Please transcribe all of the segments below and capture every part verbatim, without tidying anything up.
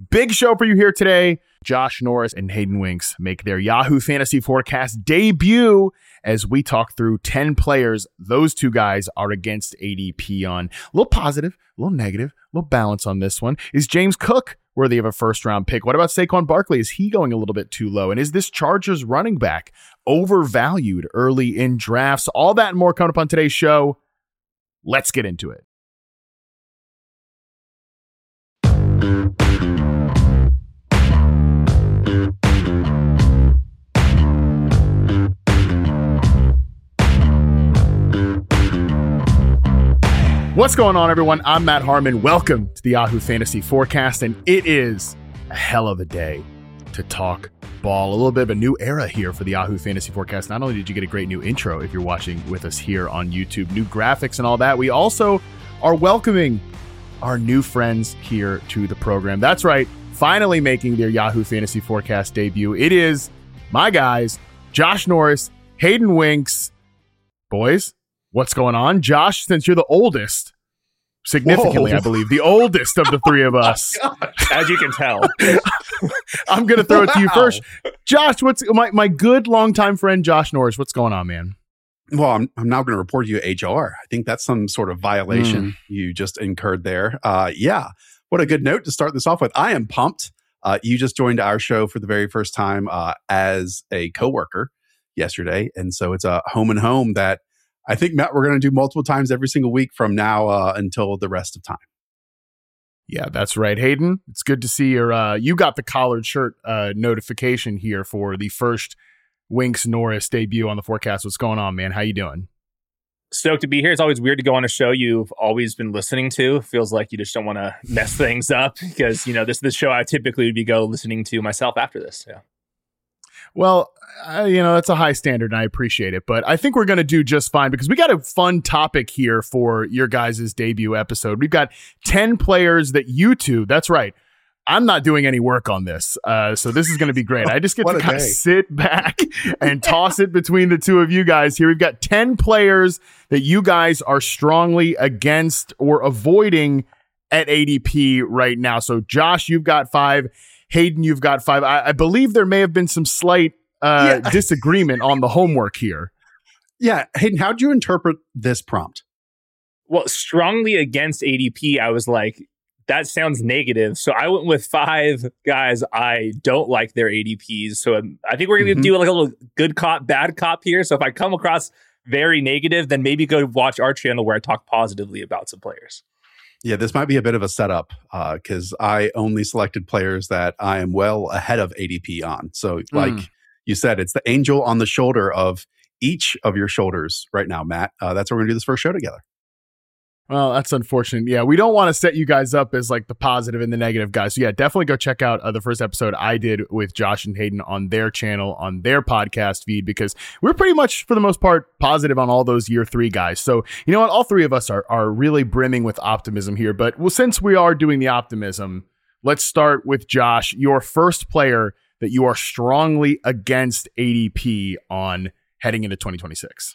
Big show for you here today. Josh Norris and Hayden Winks make their Yahoo Fantasy Forecast debut as we talk through ten players those two guys are against A D P on. A little positive, a little negative, a little balance on this one. Is James Cook worthy of a first-round pick? What about Saquon Barkley? Is he going a little bit too low? And is this Chargers running back overvalued early in drafts? All that and more coming up on today's show. Let's get into it. What's going on, everyone? I'm Matt Harmon. Welcome to the Yahoo Fantasy Forecast, and it is a hell of a day to talk ball. A little bit of a new era here for the Yahoo Fantasy Forecast. Not only did you get a great new intro if you're watching with us here on YouTube, new graphics and all that, we also are welcoming our new friends here to the program. That's right, finally making their Yahoo Fantasy Forecast debut. It is my guys, Josh Norris, Hayden Winks. Boys, what's going on? Josh, since you're the oldest, significantly, Whoa. I believe, the oldest of the three of us. Oh, as you can tell. I'm going to throw wow. it to you first. Josh, what's my, my good longtime friend, Josh Norris, what's going on, man? Well, I'm I'm now going to report you H R. I think that's some sort of violation mm. you just incurred there. Uh, yeah. What a good note to start this off with. I am pumped. Uh, you just joined our show for the very first time uh, as a coworker yesterday. And so it's a home and home that I think, Matt, we're going to do multiple times every single week from now uh, until the rest of time. Yeah, that's right. Hayden, it's good to see your, uh, you got the collared shirt uh, notification here for the first Winks Norris debut on the forecast. What's going on, man? How you doing? Stoked to be here. It's always weird to go on a show you've always been listening to. Feels like you just don't want to mess things up because, you know, this is the show I typically would be go listening to myself after this. Yeah. Well, uh, you know, that's a high standard and I appreciate it, but I think we're going to do just fine because we got a fun topic here for your guys' debut episode. We've got ten players that you two, that's right, I'm not doing any work on this, uh, so this is going to be great. I just get to kind of sit back and toss it between the two of you guys here. We've got ten players that you guys are strongly against or avoiding at A D P right now. So Josh, you've got five. Hayden, you've got five. I, I believe there may have been some slight uh, yeah. disagreement on the homework here. Yeah. Hayden, how'd you interpret this prompt? Well, strongly against A D P, I was like, that sounds negative. So I went with five guys I don't like their A D Ps. So I think we're going to mm-hmm. do like a little good cop, bad cop here. So if I come across very negative, then maybe go watch our channel where I talk positively about some players. Yeah, this might be a bit of a setup because uh, I only selected players that I am well ahead of A D P on. So like mm. you said, it's the angel on the shoulder of each of your shoulders right now, Matt. Uh, that's where we're going to do this first show together. Well, that's unfortunate. Yeah, we don't want to set you guys up as like the positive and the negative guys. So yeah, definitely go check out uh, the first episode I did with Josh and Hayden on their channel, on their podcast feed, because we're pretty much, for the most part, positive on all those year three guys. So you know what? All three of us are are really brimming with optimism here. But well, since we are doing the optimism, let's start with Josh, your first player that you are strongly against A D P on heading into twenty twenty-six.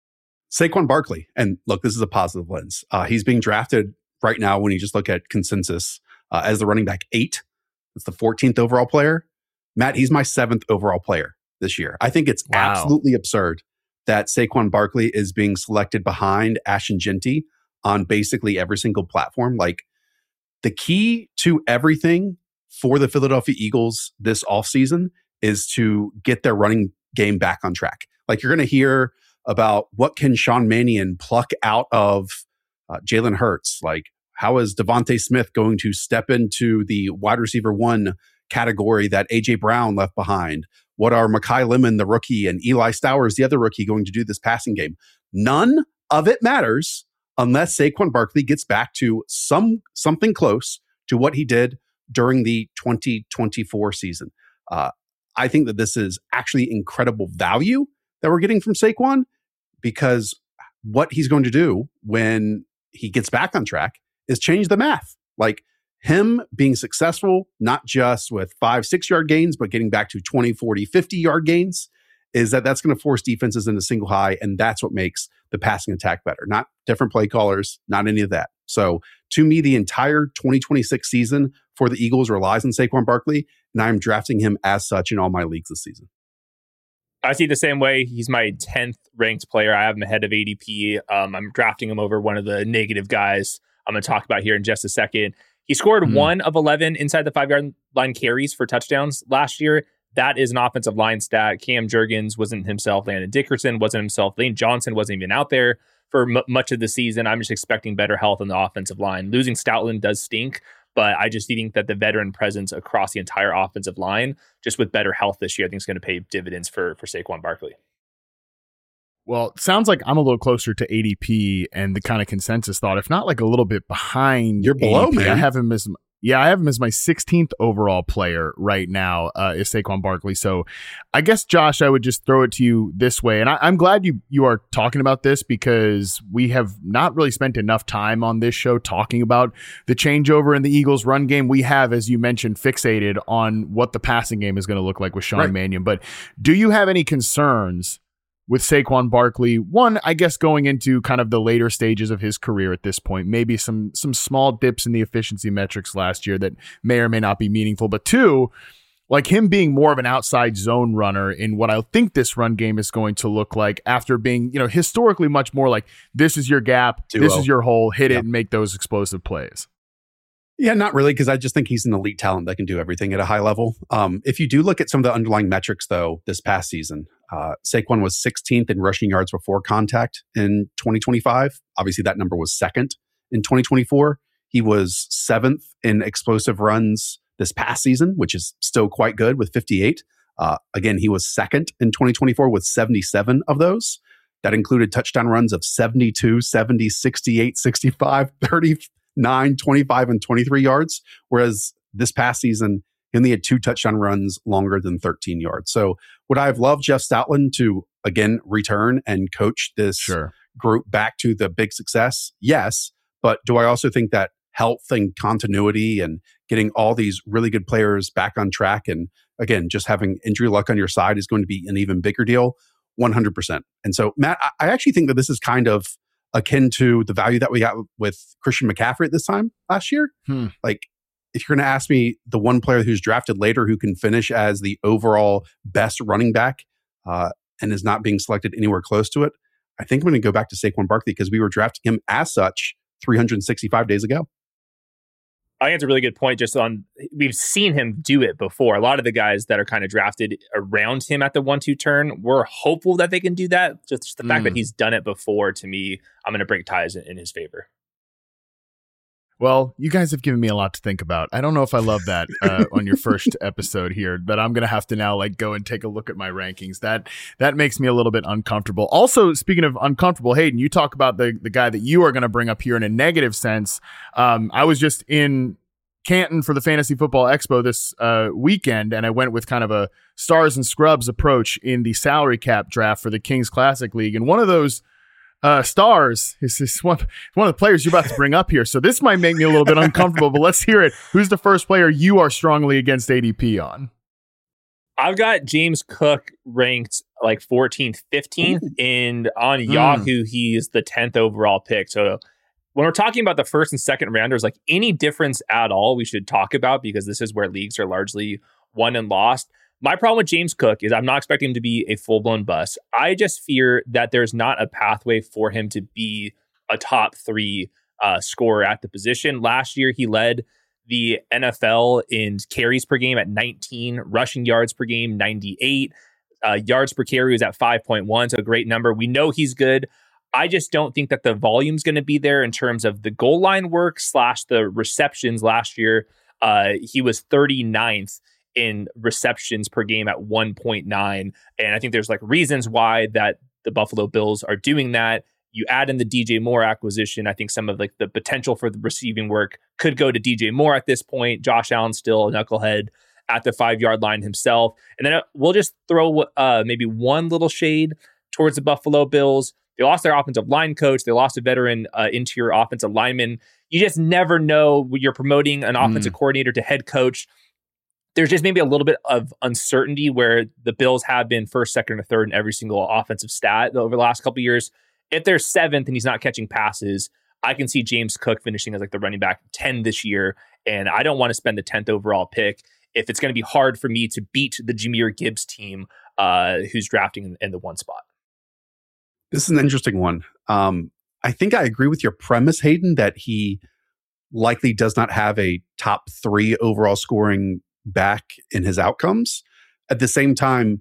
Saquon Barkley. And look, this is a positive lens. Uh, he's being drafted right now when you just look at consensus uh, as the running back eight. It's the fourteenth overall player. Matt, he's my seventh overall player this year. I think it's wow. absolutely absurd that Saquon Barkley is being selected behind Ashton Jeanty on basically every single platform. Like the key to everything for the Philadelphia Eagles this offseason is to get their running game back on track. Like you're going to hear about what can Sean Mannion pluck out of uh, Jalen Hurts? Like, how is Devontae Smith going to step into the wide receiver one category that A J Brown left behind? What are Mekhi Lemon, the rookie, and Eli Stowers, the other rookie, going to do this passing game? None of it matters unless Saquon Barkley gets back to some something close to what he did during the twenty twenty-four season. Uh, I think that this is actually incredible value that we're getting from Saquon, because what he's going to do when he gets back on track is change the math. Like him being successful, not just with five, six yard gains, but getting back to twenty, forty, fifty yard gains, is that that's going to force defenses into single high. And that's what makes the passing attack better. Not different play callers, not any of that. So to me, the entire twenty twenty-six season for the Eagles relies on Saquon Barkley, and I'm drafting him as such in all my leagues this season. I see the same way. He's my tenth ranked player. I have him ahead of A D P. Um, I'm drafting him over one of the negative guys I'm going to talk about here in just a second. He scored mm. one of eleven inside the five-yard line carries for touchdowns last year. That is an offensive line stat. Cam Jurgens wasn't himself. Landon Dickerson wasn't himself. Lane Johnson wasn't even out there for m- much of the season. I'm just expecting better health on the offensive line. Losing Stoutland does stink, but I just think that the veteran presence across the entire offensive line, just with better health this year, I think is going to pay dividends for, for Saquon Barkley. Well, it sounds like I'm a little closer to A D P and the kind of consensus thought, if not like a little bit behind. You're below, A D P. man. I have him as yeah, I have him as my sixteenth overall player right now. Uh, is Saquon Barkley. So, I guess Josh, I would just throw it to you this way, and I, I'm glad you you are talking about this because we have not really spent enough time on this show talking about the changeover in the Eagles' run game. We have, as you mentioned, fixated on what the passing game is going to look like with Sean right. Mannion. But do you have any concerns with Saquon Barkley? One, I guess going into kind of the later stages of his career at this point, maybe some some small dips in the efficiency metrics last year that may or may not be meaningful. But two, like him being more of an outside zone runner in what I think this run game is going to look like after being, you know, historically much more like this is your gap, Duo. This is your hole, hit yep. it and make those explosive plays. Yeah, not really, because I just think he's an elite talent that can do everything at a high level. Um, if you do look at some of the underlying metrics, though, this past season, uh, Saquon was sixteenth in rushing yards before contact in twenty twenty-five. Obviously, that number was second in twenty twenty-four. He was seventh in explosive runs this past season, which is still quite good with fifty-eight. Uh, again, he was second in twenty twenty-four with seventy-seven of those. That included touchdown runs of seventy-two, seventy, sixty-eight, sixty-five, thirty, nine, twenty-five, and twenty-three yards, whereas this past season, he only had two touchdown runs longer than thirteen yards. So would I have loved Jeff Stoutland to, again, return and coach this sure. group back to the big success? Yes. But do I also think that health and continuity and getting all these really good players back on track and, again, just having injury luck on your side is going to be an even bigger deal? one hundred percent. And so, Matt, I actually think that this is kind of akin to the value that we got with Christian McCaffrey at this time last year. Hmm. Like, if you're going to ask me the one player who's drafted later who can finish as the overall best running back uh, and is not being selected anywhere close to it, I think I'm going to go back to Saquon Barkley because we were drafting him as such three hundred sixty-five days ago. I think it's a really good point. Just on, we've seen him do it before. A lot of the guys that are kind of drafted around him at the one two turn, we're hopeful that they can do that. Just the mm. fact that he's done it before, to me, I'm going to break ties in, in his favor. Well, you guys have given me a lot to think about. I don't know if I love that uh, on your first episode here, but I'm going to have to now like go and take a look at my rankings. That that makes me a little bit uncomfortable. Also, speaking of uncomfortable, Hayden, you talk about the, the guy that you are going to bring up here in a negative sense. Um, I was just in Canton for the Fantasy Football Expo this uh, weekend, and I went with kind of a stars and scrubs approach in the salary cap draft for the Kings Classic League. And one of those Uh, stars is this one, one of the players you're about to bring up here. So this might make me a little bit uncomfortable, but let's hear it. Who's the first player you are strongly against A D P on? I've got James Cook ranked like fourteenth, fifteenth, Ooh. and on mm. Yahoo, he's the tenth overall pick. So when we're talking about the first and second rounders, like any difference at all, we should talk about because this is where leagues are largely won and lost. My problem with James Cook is I'm not expecting him to be a full-blown bust. I just fear that there's not a pathway for him to be a top three uh, scorer at the position. Last year, he led the N F L in carries per game at nineteen, rushing yards per game, ninety-eight. Uh, yards per carry was at five point one, so a great number. We know he's good. I just don't think that the volume's going to be there in terms of the goal line work slash the receptions last year. Uh, he was thirty-ninth in receptions per game at one point nine. And I think there's like reasons why that the Buffalo Bills are doing that. You add in the D J Moore acquisition. I think some of like the potential for the receiving work could go to D J Moore at this point. Josh Allen still a knucklehead at the five yard line himself. And then we'll just throw uh, maybe one little shade towards the Buffalo Bills. They lost their offensive line coach. They lost a veteran uh, interior offensive lineman. You just never know when you're promoting an offensive mm. coordinator to head coach. There's just maybe a little bit of uncertainty where the Bills have been first, second, or third in every single offensive stat over the last couple of years. If they're seventh and he's not catching passes, I can see James Cook finishing as like the running back ten this year, and I don't want to spend the tenth overall pick if it's going to be hard for me to beat the Jahmyr Gibbs team, uh, who's drafting in, in the one spot. This is an interesting one. Um, I think I agree with your premise, Hayden, that he likely does not have a top three overall scoring back in his outcomes. At the same time,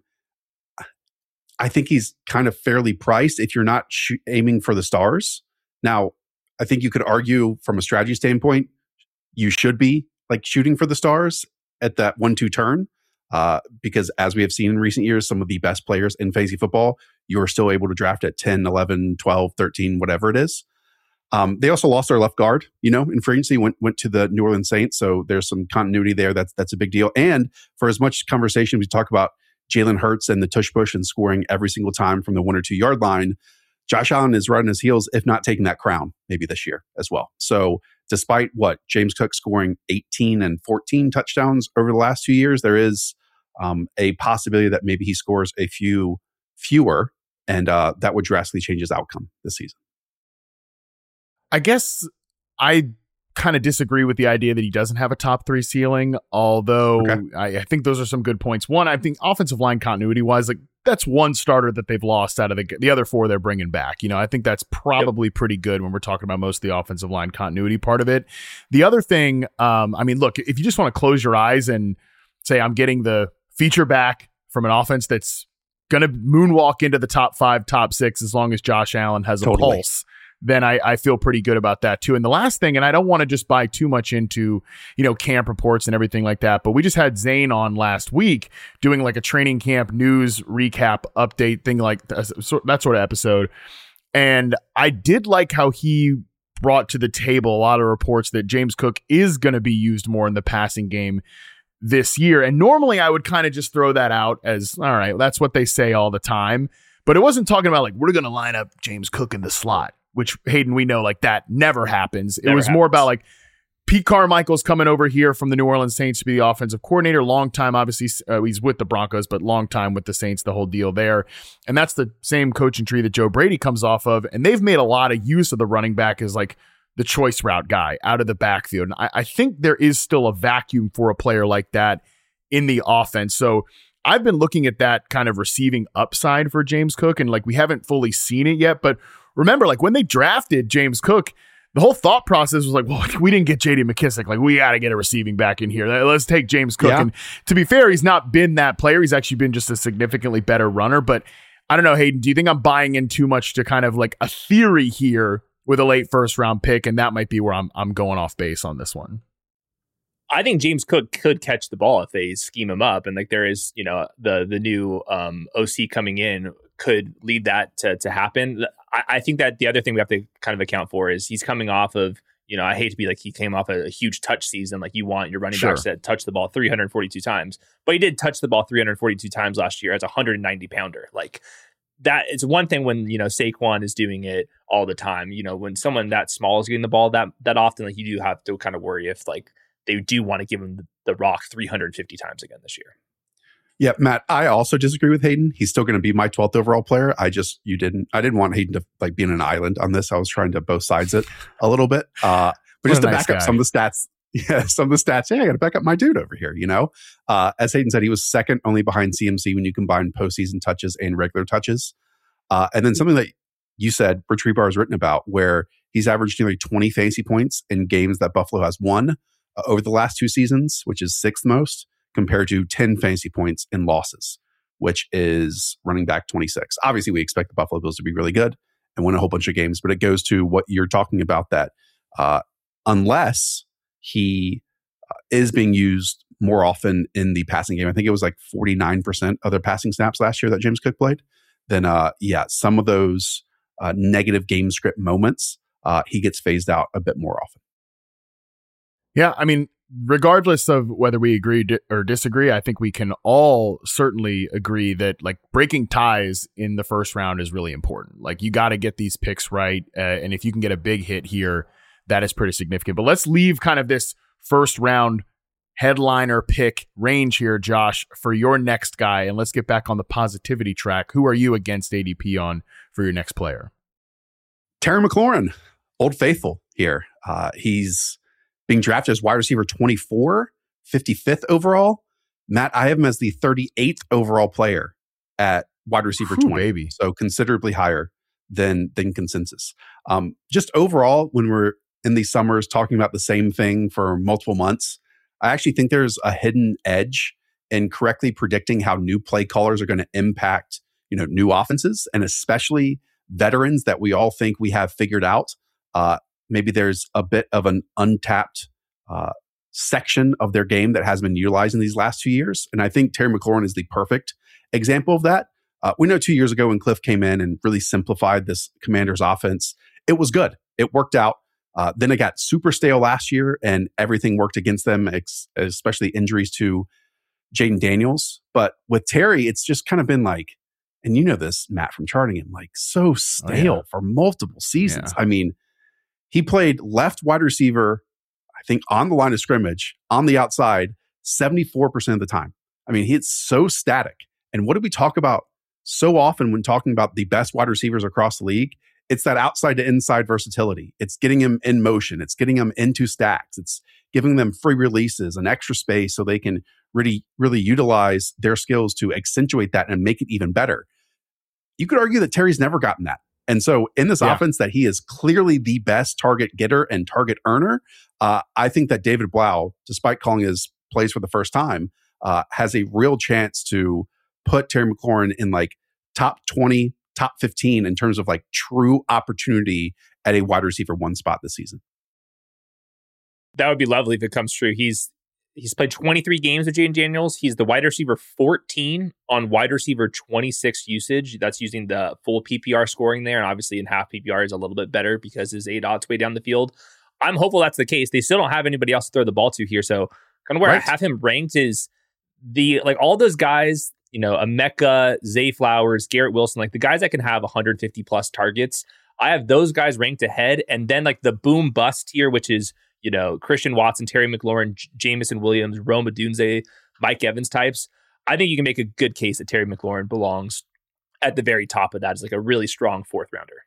I think he's kind of fairly priced if you're not sh- aiming for the stars. Now, I think you could argue from a strategy standpoint, you should be like shooting for the stars at that one two turn. Uh, because as we have seen in recent years, some of the best players in fantasy football, you're still able to draft at ten, eleven, twelve, thirteen, whatever it is. Um, they also lost their left guard, you know, in free agency, went, went to the New Orleans Saints. So there's some continuity there. That's, that's a big deal. And for as much conversation we talk about Jalen Hurts and the tush push and scoring every single time from the one or two yard line, Josh Allen is right on his heels, if not taking that crown maybe this year as well. So despite what James Cook scoring eighteen and fourteen touchdowns over the last two years, there is um, a possibility that maybe he scores a few fewer, and uh, that would drastically change his outcome this season. I guess I kind of disagree with the idea that he doesn't have a top three ceiling, although okay. I, I think those are some good points. One, I think offensive line continuity wise, like that's one starter that they've lost out of the the other four they're bringing back. You know, I think that's probably yep. pretty good when we're talking about most of the offensive line continuity part of it. The other thing, um, I mean, look, if you just want to close your eyes and say, I'm getting the feature back from an offense that's going to moonwalk into the top five, top six, as long as Josh Allen has a totally. pulse, then I, I feel pretty good about that too. And the last thing, and I don't want to just buy too much into, you know, camp reports and everything like that, but we just had Zane on last week doing like a training camp news recap update thing, like that sort of episode. And I did like how he brought to the table a lot of reports that James Cook is going to be used more in the passing game this year. And normally I would kind of just throw that out as, all right, that's what they say all the time. But it wasn't talking about like, we're going to line up James Cook in the slot, which Hayden, we know like that never happens. Never it was happens. More about like Pete Carmichael's coming over here from the New Orleans Saints to be the offensive coordinator. Long time, obviously, uh, he's with the Broncos, but long time with the Saints, the whole deal there. And that's the same coaching tree that Joe Brady comes off of. And they've made a lot of use of the running back as like the choice route guy out of the backfield. And I, I think there is still a vacuum for a player like that in the offense. So I've been looking at that kind of receiving upside for James Cook, and like we haven't fully seen it yet. But remember, like when they drafted James Cook, the whole thought process was like, well, we didn't get J D McKissic. Like, we got to get a receiving back in here. Let's take James Cook. Yeah. And to be fair, he's not been that player. He's actually been just a significantly better runner. But I don't know, Hayden, do you think I'm buying in too much to kind of like a theory here with a late first round pick? And that might be where I'm I'm going off base on this one. I think James Cook could catch the ball if they scheme him up. And like there is, you know, the the new um, O C coming in could lead that to, to happen. I, I think that the other thing we have to kind of account for is he's coming off of, you know, I hate to be like he came off a, a huge touch season. Like you want your running sure. backs to touch the ball three hundred forty-two times, but he did touch the ball three hundred forty-two times last year as a one hundred ninety pounder. Like that, it's one thing when, you know, Saquon is doing it all the time. You know, when someone that small is getting the ball that, that often, like you do have to kind of worry if like they do want to give him the, the rock three hundred fifty times again this year. Yeah, Matt, I also disagree with Hayden. He's still going to be my twelfth overall player. I just, you didn't, I didn't want Hayden to like be in an island on this. I was trying to both sides it a little bit. Uh, but just to nice back guy. up some of the stats, yeah, some of the stats, yeah, I got to back up my dude over here, you know? Uh, as Hayden said, he was second only behind C M C when you combine postseason touches and regular touches. Uh, and then something that you said, Rich Hribar has written about, where he's averaged nearly twenty fantasy points in games that Buffalo has won uh, over the last two seasons, which is sixth most, compared to ten fantasy points in losses, which is running back twenty-six. Obviously, we expect the Buffalo Bills to be really good and win a whole bunch of games, but it goes to what you're talking about, that uh, unless he uh, is being used more often in the passing game, I think it was like forty-nine percent of their passing snaps last year that James Cook played, then uh, yeah, some of those uh, negative game script moments, uh, he gets phased out a bit more often. Yeah, I mean, regardless of whether we agree di- or disagree, I think we can all certainly agree that like breaking ties in the first round is really important. Like you got to get these picks right. Uh, and if you can get a big hit here, that is pretty significant. But let's leave kind of this first round headliner pick range here, Josh, for your next guy. And let's get back on the positivity track. Who are you against A D P on for your next player? Terry McLaurin. Old Faithful here. Uh, he's being drafted as wide receiver twenty-four, fifty-fifth overall. Matt, I have him as the thirty-eighth overall player at wide receiver Whew, twenty. baby. So considerably higher than, than consensus. Um, just overall, when we're in these summers talking about the same thing for multiple months, I actually think there's a hidden edge in correctly predicting how new play callers are going to impact, you know, new offenses, and especially veterans that we all think we have figured out. Uh, maybe there's a bit of an untapped uh, section of their game that has been utilized in these last few years. And I think Terry McLaurin is the perfect example of that. Uh, we know two years ago when Cliff came in and really simplified this Commanders offense, it was good. It worked out. Uh, then it got super stale last year and everything worked against them, ex- especially injuries to Jaden Daniels. But with Terry, it's just kind of been like, and you know this, Matt, from charting him, like so stale oh, yeah. for multiple seasons. Yeah. I mean, he played left wide receiver, I think, on the line of scrimmage, on the outside, seventy-four percent of the time. I mean, it's so static. And what do we talk about so often when talking about the best wide receivers across the league? It's that outside to inside versatility. It's getting them in motion. It's getting them into stacks. It's giving them free releases and extra space so they can really, really utilize their skills to accentuate that and make it even better. You could argue that Terry's never gotten that. And so in this yeah. offense that he is clearly the best target getter and target earner, uh, I think that David Blau, despite calling his plays for the first time, uh, has a real chance to put Terry McLaurin in like top twenty, top fifteen in terms of like true opportunity at a wide receiver one spot this season. That would be lovely if it comes true. He's he's played twenty-three games with Jaden Daniels. He's the wide receiver fourteen on wide receiver twenty-six usage. That's using the full P P R scoring there. And obviously in half P P R is a little bit better because his A DOT's way down the field. I'm hopeful that's the case. They still don't have anybody else to throw the ball to here. So kind of where right. I have him ranked is the, like all those guys, you know, Emeka, Zay Flowers, Garrett Wilson, like the guys that can have one hundred fifty plus targets. I have those guys ranked ahead. And then like the boom bust tier, which is, you know, Christian Watson, Terry McLaurin, J- Jameson Williams, Rome Odunze, Mike Evans types. I think you can make a good case that Terry McLaurin belongs at the very top of that as like a really strong fourth rounder.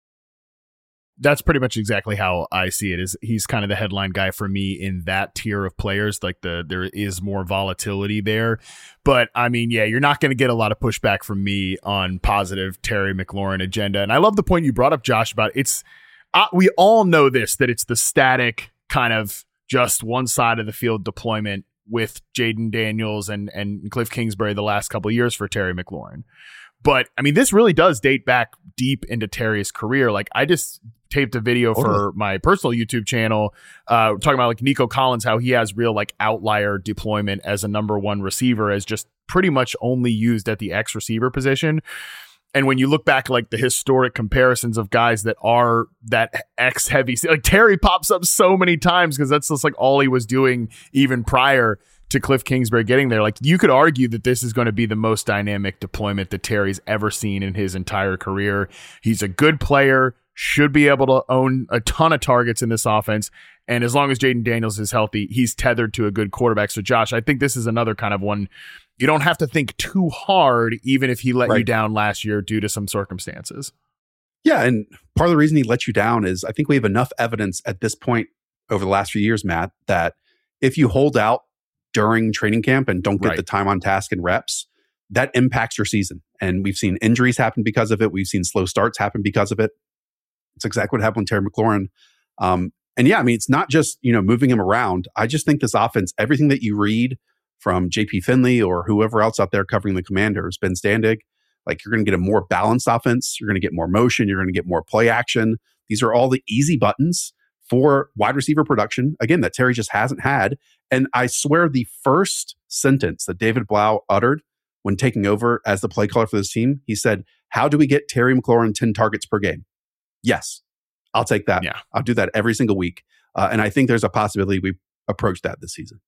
That's pretty much exactly how I see it. Is he's kind of the headline guy for me in that tier of players. Like the there is more volatility there, but I mean, yeah, you're not going to get a lot of pushback from me on positive Terry McLaurin agenda. And I love the point you brought up, Josh, about it's. Uh, we all know this, that it's the static kind of just one side of the field deployment with Jaden Daniels and and Cliff Kingsbury the last couple of years for Terry McLaurin. But I mean, this really does date back deep into Terry's career. Like I just taped a video totally. for my personal YouTube channel uh, talking about like Nico Collins, how he has real like outlier deployment as a number one receiver, as just pretty much only used at the X receiver position. And when you look back, like the historic comparisons of guys that are that X heavy, like Terry pops up so many times because that's just like all he was doing even prior to Cliff Kingsbury getting there. Like you could argue that this is going to be the most dynamic deployment that Terry's ever seen in his entire career. He's a good player, should be able to own a ton of targets in this offense. And as long as Jaden Daniels is healthy, he's tethered to a good quarterback. So Josh, I think this is another kind of one you don't have to think too hard, even if he let right. you down last year due to some circumstances. Yeah. And part of the reason he let you down is I think we have enough evidence at this point over the last few years, Matt, that if you hold out during training camp and don't get right. the time on task and reps, that impacts your season. And we've seen injuries happen because of it. We've seen slow starts happen because of it. It's exactly what happened with Terry McLaurin. Um, and yeah, I mean, it's not just, you know, moving him around. I just think this offense, everything that you read from J P Finley or whoever else out there covering the Commanders, Ben Standig, like you're going to get a more balanced offense. You're going to get more motion. You're going to get more play action. These are all the easy buttons for wide receiver production, again, that Terry just hasn't had. And I swear the first sentence that David Blau uttered when taking over as the play caller for this team, he said, how do we get Terry McLaurin ten targets per game? Yes, I'll take that. Yeah. I'll do that every single week. Uh, and I think there's a possibility we approach that this season.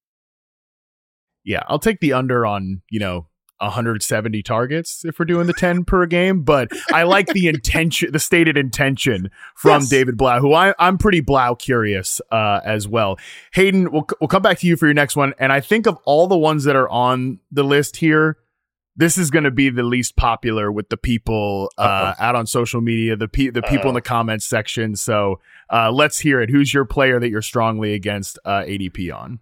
Yeah, I'll take the under on, you know, one hundred seventy targets if we're doing the ten per game. But I like the intention, the stated intention from yes. David Blau, who I, I'm pretty Blau curious uh, as well. Hayden, we'll, we'll come back to you for your next one. And I think of all the ones that are on the list here, this is going to be the least popular with the people uh, out on social media, the pe- the people Uh-oh. in the comments section. So uh, let's hear it. Who's your player that you're strongly against uh, A D P on?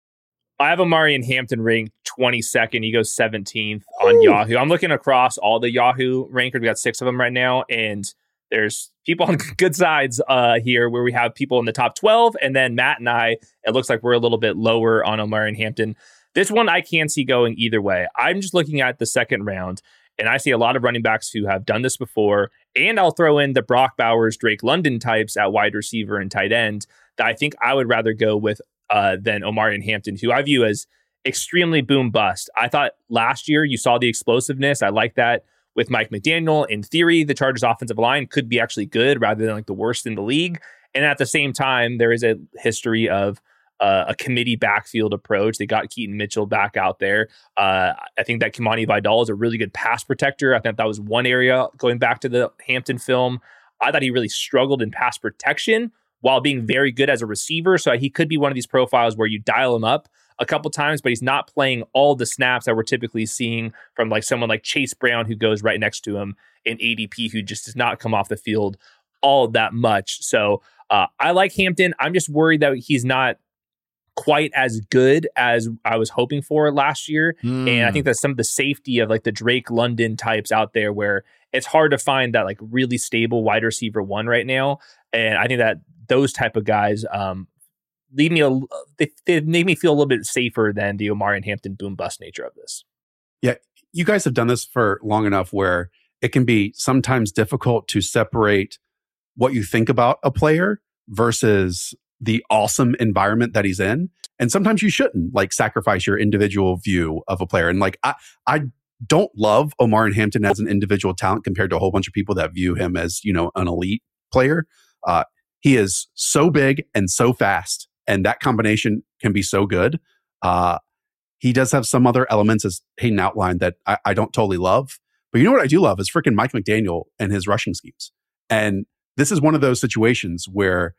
I have Omarion Hampton ranked twenty-second. He goes seventeenth on Ooh. Yahoo. I'm looking across all the Yahoo rankers. We got six of them right now, and there's people on good sides uh, here where we have people in the top twelve, and then Matt and I, it looks like we're a little bit lower on Omarion Hampton. This one I can't see going either way. I'm just looking at the second round, and I see a lot of running backs who have done this before, and I'll throw in the Brock Bowers, Drake London types at wide receiver and tight end that I think I would rather go with uh, than Omarion Hampton, who I view as extremely boom bust. I thought last year you saw the explosiveness. I like that with Mike McDaniel. In theory, the Chargers offensive line could be actually good rather than like the worst in the league. And at the same time, there is a history of uh, a committee backfield approach. They got Keaton Mitchell back out there. Uh, I think that Kimani Vidal is a really good pass protector. I think that was one area going back to the Hampton film. I thought he really struggled in pass protection while being very good as a receiver. So he could be one of these profiles where you dial him up a couple times, but he's not playing all the snaps that we're typically seeing from like someone like Chase Brown, who goes right next to him in A D P, who just does not come off the field all that much. So uh, I like Hampton. I'm just worried that he's not quite as good as I was hoping for last year. Mm. And I think that some of the safety of like the Drake London types out there where it's hard to find that like really stable wide receiver one right now. And I think that those type of guys um, leave me a, they, they make me feel a little bit safer than the Omarion Hampton boom bust nature of this. Yeah, you guys have done this for long enough where it can be sometimes difficult to separate what you think about a player versus the awesome environment that he's in. And sometimes you shouldn't like sacrifice your individual view of a player. And like, I, I don't love Omarion Hampton as an individual talent compared to a whole bunch of people that view him as, you know, an elite player. Uh, he is so big and so fast, and that combination can be so good. Uh, he does have some other elements, as Hayden outlined, that I, I don't totally love. But you know what I do love is freaking Mike McDaniel and his rushing schemes. And this is one of those situations where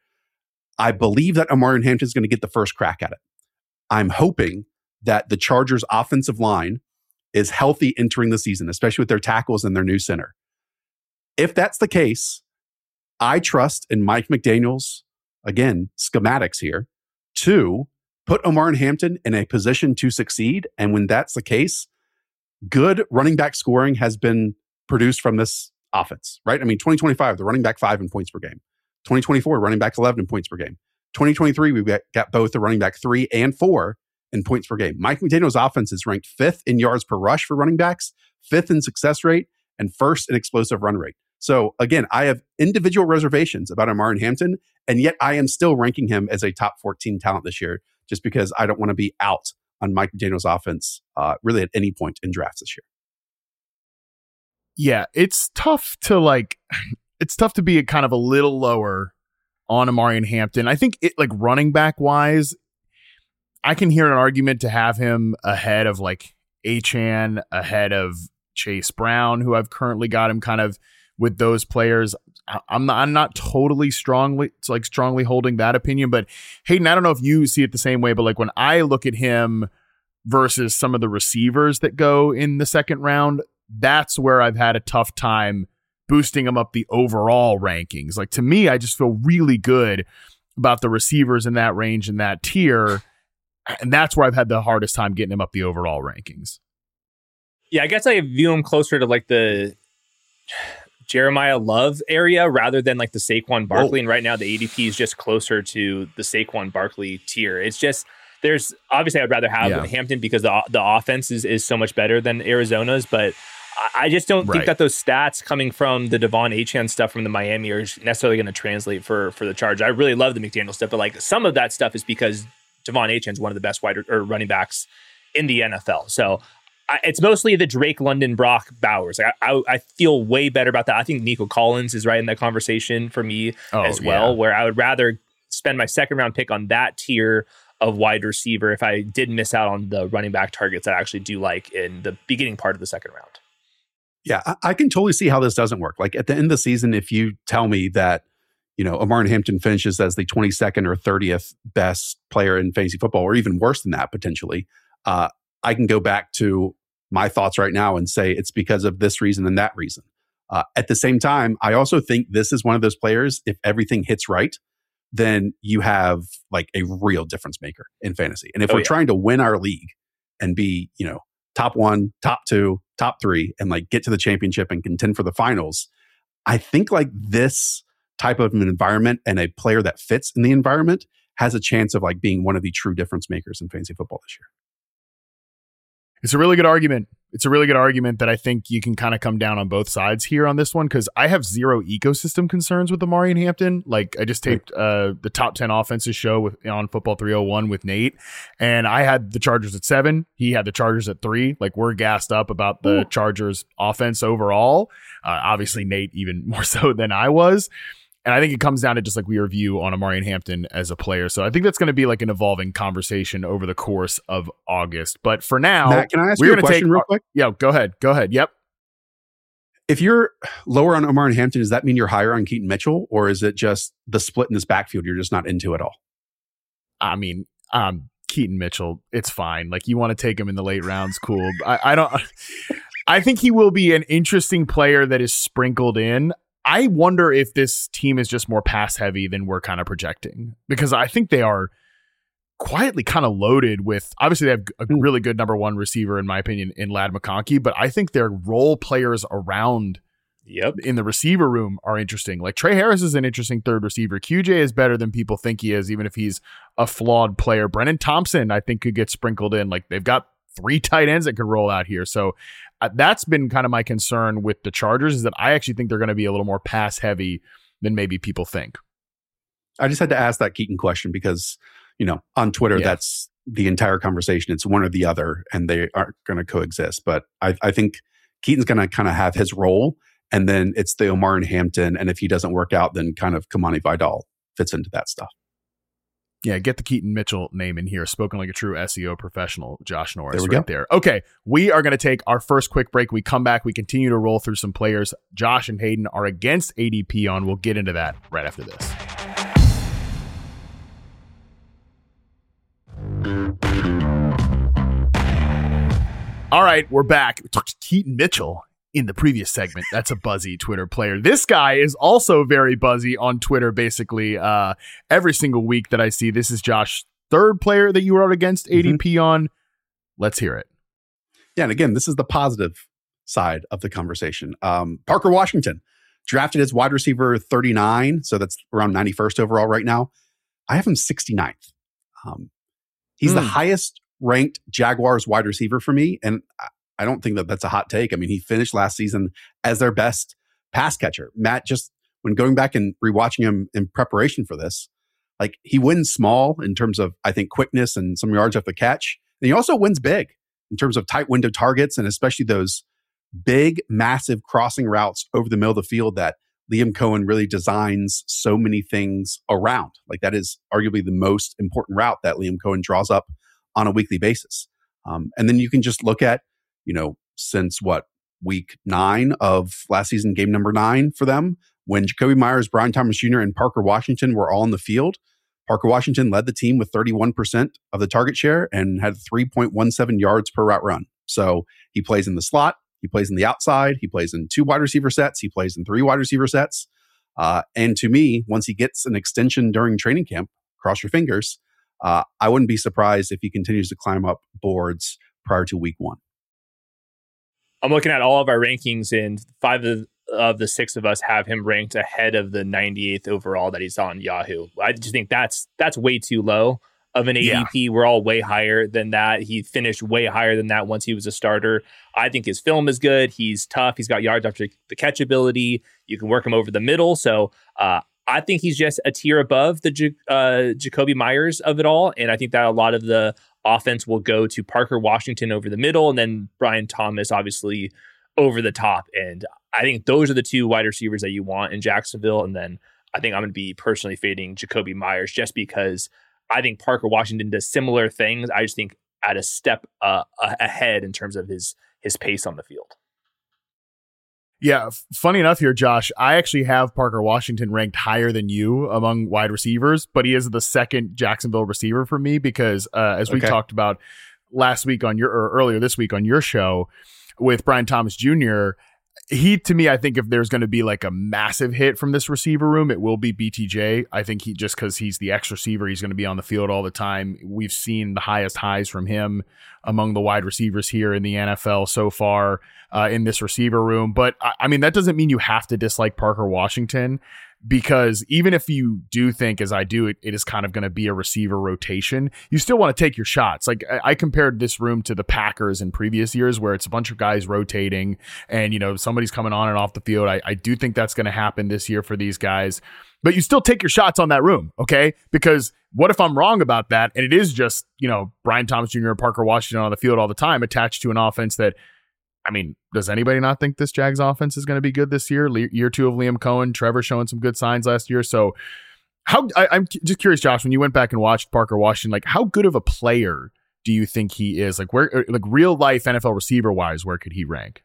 I believe that Omarion Hampton is going to get the first crack at it. I'm hoping that the Chargers offensive line is healthy entering the season, especially with their tackles and their new center. If that's the case, I trust in Mike McDaniel's, again, schematics here, to put Omarion Hampton in a position to succeed. And when that's the case, good running back scoring has been produced from this offense, right? I mean, twenty twenty-five, the running back five in points per game. twenty twenty-four, running back eleven in points per game. twenty twenty-three, we've got, got both the running back three and four in points per game. Mike McDaniel's offense is ranked fifth in yards per rush for running backs, fifth in success rate, and first in explosive run rate. So again, I have individual reservations about Omarion Hampton, and yet I am still ranking him as a top fourteen talent this year, just because I don't want to be out on Mike McDaniel's offense uh, really at any point in drafts this year. Yeah, it's tough to like, it's tough to be kind of a little lower on Omarion Hampton. I think it like running back wise, I can hear an argument to have him ahead of like Achane, ahead of Chase Brown, who I've currently got him kind of with those players. I'm not, I'm not totally strongly, it's like strongly holding that opinion, but Hayden, I don't know if you see it the same way, but like when I look at him versus some of the receivers that go in the second round, that's where I've had a tough time boosting him up the overall rankings. Like to me, I just feel really good about the receivers in that range and that tier. And that's where I've had the hardest time getting him up the overall rankings. Yeah, I guess I view him closer to like the Jeremiah Love area rather than like the Saquon Barkley. Oh. And right now the A D P is just closer to the Saquon Barkley tier. It's just, there's obviously I'd rather have yeah. Hampton because the the offense is, is so much better than Arizona's, but I just don't right. think that those stats coming from the Devon Achane stuff from the Miami are necessarily going to translate for for the Chargers. I really love the McDaniel stuff, but like some of that stuff is because Devon Achane is one of the best wide or running backs in the N F L. So I, it's mostly the Drake London, Brock Bowers. Like I, I, I feel way better about that. I think Nico Collins is right in that conversation for me oh, as well, yeah. where I would rather spend my second round pick on that tier of wide receiver if I did miss out on the running back targets that I actually do like in the beginning part of the second round. Yeah, I, I can totally see how this doesn't work. Like at the end of the season, if you tell me that, you know, Omarion Hampton finishes as the twenty-second or thirtieth best player in fantasy football, or even worse than that potentially, uh, I can go back to my thoughts right now and say it's because of this reason and that reason. Uh, at the same time, I also think this is one of those players, if everything hits right, then you have like a real difference maker in fantasy. And if oh, we're yeah. trying to win our league and be, you know, top one, top two, top three, and like get to the championship and contend for the finals, I think like this type of an environment and a player that fits in the environment has a chance of like being one of the true difference makers in fantasy football this year. It's a really good argument. It's a really good argument that I think you can kind of come down on both sides here on this one, because I have zero ecosystem concerns with Omarion Hampton. Like I just taped uh, the top ten offenses show with, on Football three oh one with Nate, and I had the Chargers at seven. He had the Chargers at three. Like we're gassed up about the Ooh. Chargers offense overall. Uh, obviously Nate even more so than I was. And I think it comes down to just like we review on Omarion Hampton as a player. So I think that's going to be like an evolving conversation over the course of August. But for now, Matt, can I ask we're you a going to take question real quick? Yeah, go ahead. Go ahead. Yep. If you're lower on Omarion Hampton, does that mean you're higher on Keaton Mitchell, or is it just the split in this backfield you're just not into at all? I mean, um, Keaton Mitchell, it's fine. Like you want to take him in the late rounds, cool. I, I don't. I think he will be an interesting player that is sprinkled in. I wonder if this team is just more pass heavy than we're kind of projecting, because I think they are quietly kind of loaded with, obviously they have a really good number one receiver in my opinion in Ladd McConkey, but I think their role players around yep. in the receiver room are interesting. Like Trey Harris is an interesting third receiver. Q J is better than people think he is, even if he's a flawed player. Brennan Thompson, I think, could get sprinkled in. Like they've got three tight ends that could roll out here. So uh, that's been kind of my concern with the Chargers, is that I actually think they're going to be a little more pass heavy than maybe people think. I just had to ask that Keaton question because, you know, on Twitter, yeah. that's the entire conversation. It's one or the other, and they aren't going to coexist. But I, I think Keaton's going to kind of have his role, and then it's the Omarion Hampton. And if he doesn't work out, then kind of Kamani Vidal fits into that stuff. Yeah, get the Keaton Mitchell name in here. Spoken like a true S E O professional, Josh Norris, there we right go. there. Okay, we are going to take our first quick break. We come back. We continue to roll through some players Josh and Hayden are against A D P on. We'll get into that right after this. All right, we're back. We talked to Keaton Mitchell in the previous segment. That's a buzzy Twitter player. This guy is also very buzzy on Twitter, basically uh, every single week that I see. This is Josh's third player that you wrote against A D P mm-hmm. on. Let's hear it. Yeah, and again, this is the positive side of the conversation. Um, Parker Washington, drafted as wide receiver thirty-nine, so that's around ninety-first overall right now. I have him sixty-ninth. Um, he's mm. the highest ranked Jaguars wide receiver for me, and I don't think that that's a hot take. I mean, he finished last season as their best pass catcher. Matt, just when going back and rewatching him in preparation for this, like he wins small in terms of, I think, quickness and some yards off the catch. And he also wins big in terms of tight window targets, and especially those big, massive crossing routes over the middle of the field that Liam Cohen really designs so many things around. Like that is arguably the most important route that Liam Cohen draws up on a weekly basis. Um, and then you can just look at, you know, since what, week nine of last season, game number nine for them, when Jakobi Meyers, Brian Thomas Junior, and Parker Washington were all in the field. Parker Washington led the team with thirty-one percent of the target share and had three point one seven yards per route run. So he plays in the slot, he plays in the outside, he plays in two wide receiver sets, he plays in three wide receiver sets. Uh, and to me, once he gets an extension during training camp, cross your fingers, uh, I wouldn't be surprised if he continues to climb up boards prior to week one. I'm looking at all of our rankings, and five of, of the six of us have him ranked ahead of the ninety-eighth overall that he's on Yahoo. I just think that's that's way too low of an A D P. Yeah. We're all way higher than that. He finished way higher than that once he was a starter. I think his film is good. He's tough. He's got yards after the catch ability. You can work him over the middle. So uh, I think he's just a tier above the J- uh, Jakobi Meyers of it all. And I think that a lot of the offense will go to Parker Washington over the middle, and then Brian Thomas obviously over the top. And I think those are the two wide receivers that you want in Jacksonville. And then I think I'm going to be personally fading Jakobi Meyers just because I think Parker Washington does similar things. I just think at a step uh, ahead in terms of his his pace on the field. Yeah, f- funny enough here, Josh, I actually have Parker Washington ranked higher than you among wide receivers, but he is the second Jacksonville receiver for me because uh, as we okay. talked about last week on your, or earlier this week on your show with Brian Thomas Junior, he, to me, I think if there's going to be like a massive hit from this receiver room, it will be B T J. I think he, just because he's the X receiver, he's going to be on the field all the time. We've seen the highest highs from him among the wide receivers here in the N F L so far uh, in this receiver room. But I, I mean, that doesn't mean you have to dislike Parker Washington, because even if you do think, as I do, it, it is kind of going to be a receiver rotation, you still want to take your shots. Like I, I compared this room to the Packers in previous years where it's a bunch of guys rotating and, you know, somebody's coming on and off the field. I, I do think that's going to happen this year for these guys, but you still take your shots on that room. Okay. Because what if I'm wrong about that? And it is just, you know, Brian Thomas Junior and Parker Washington on the field all the time attached to an offense that, I mean, does anybody not think this Jags offense is going to be good this year? Le- year two of Liam Cohen, Trevor showing some good signs last year. So how I, I'm just curious, Josh, when you went back and watched Parker Washington, like how good of a player do you think he is? Like where, like real life N F L receiver wise, where could he rank?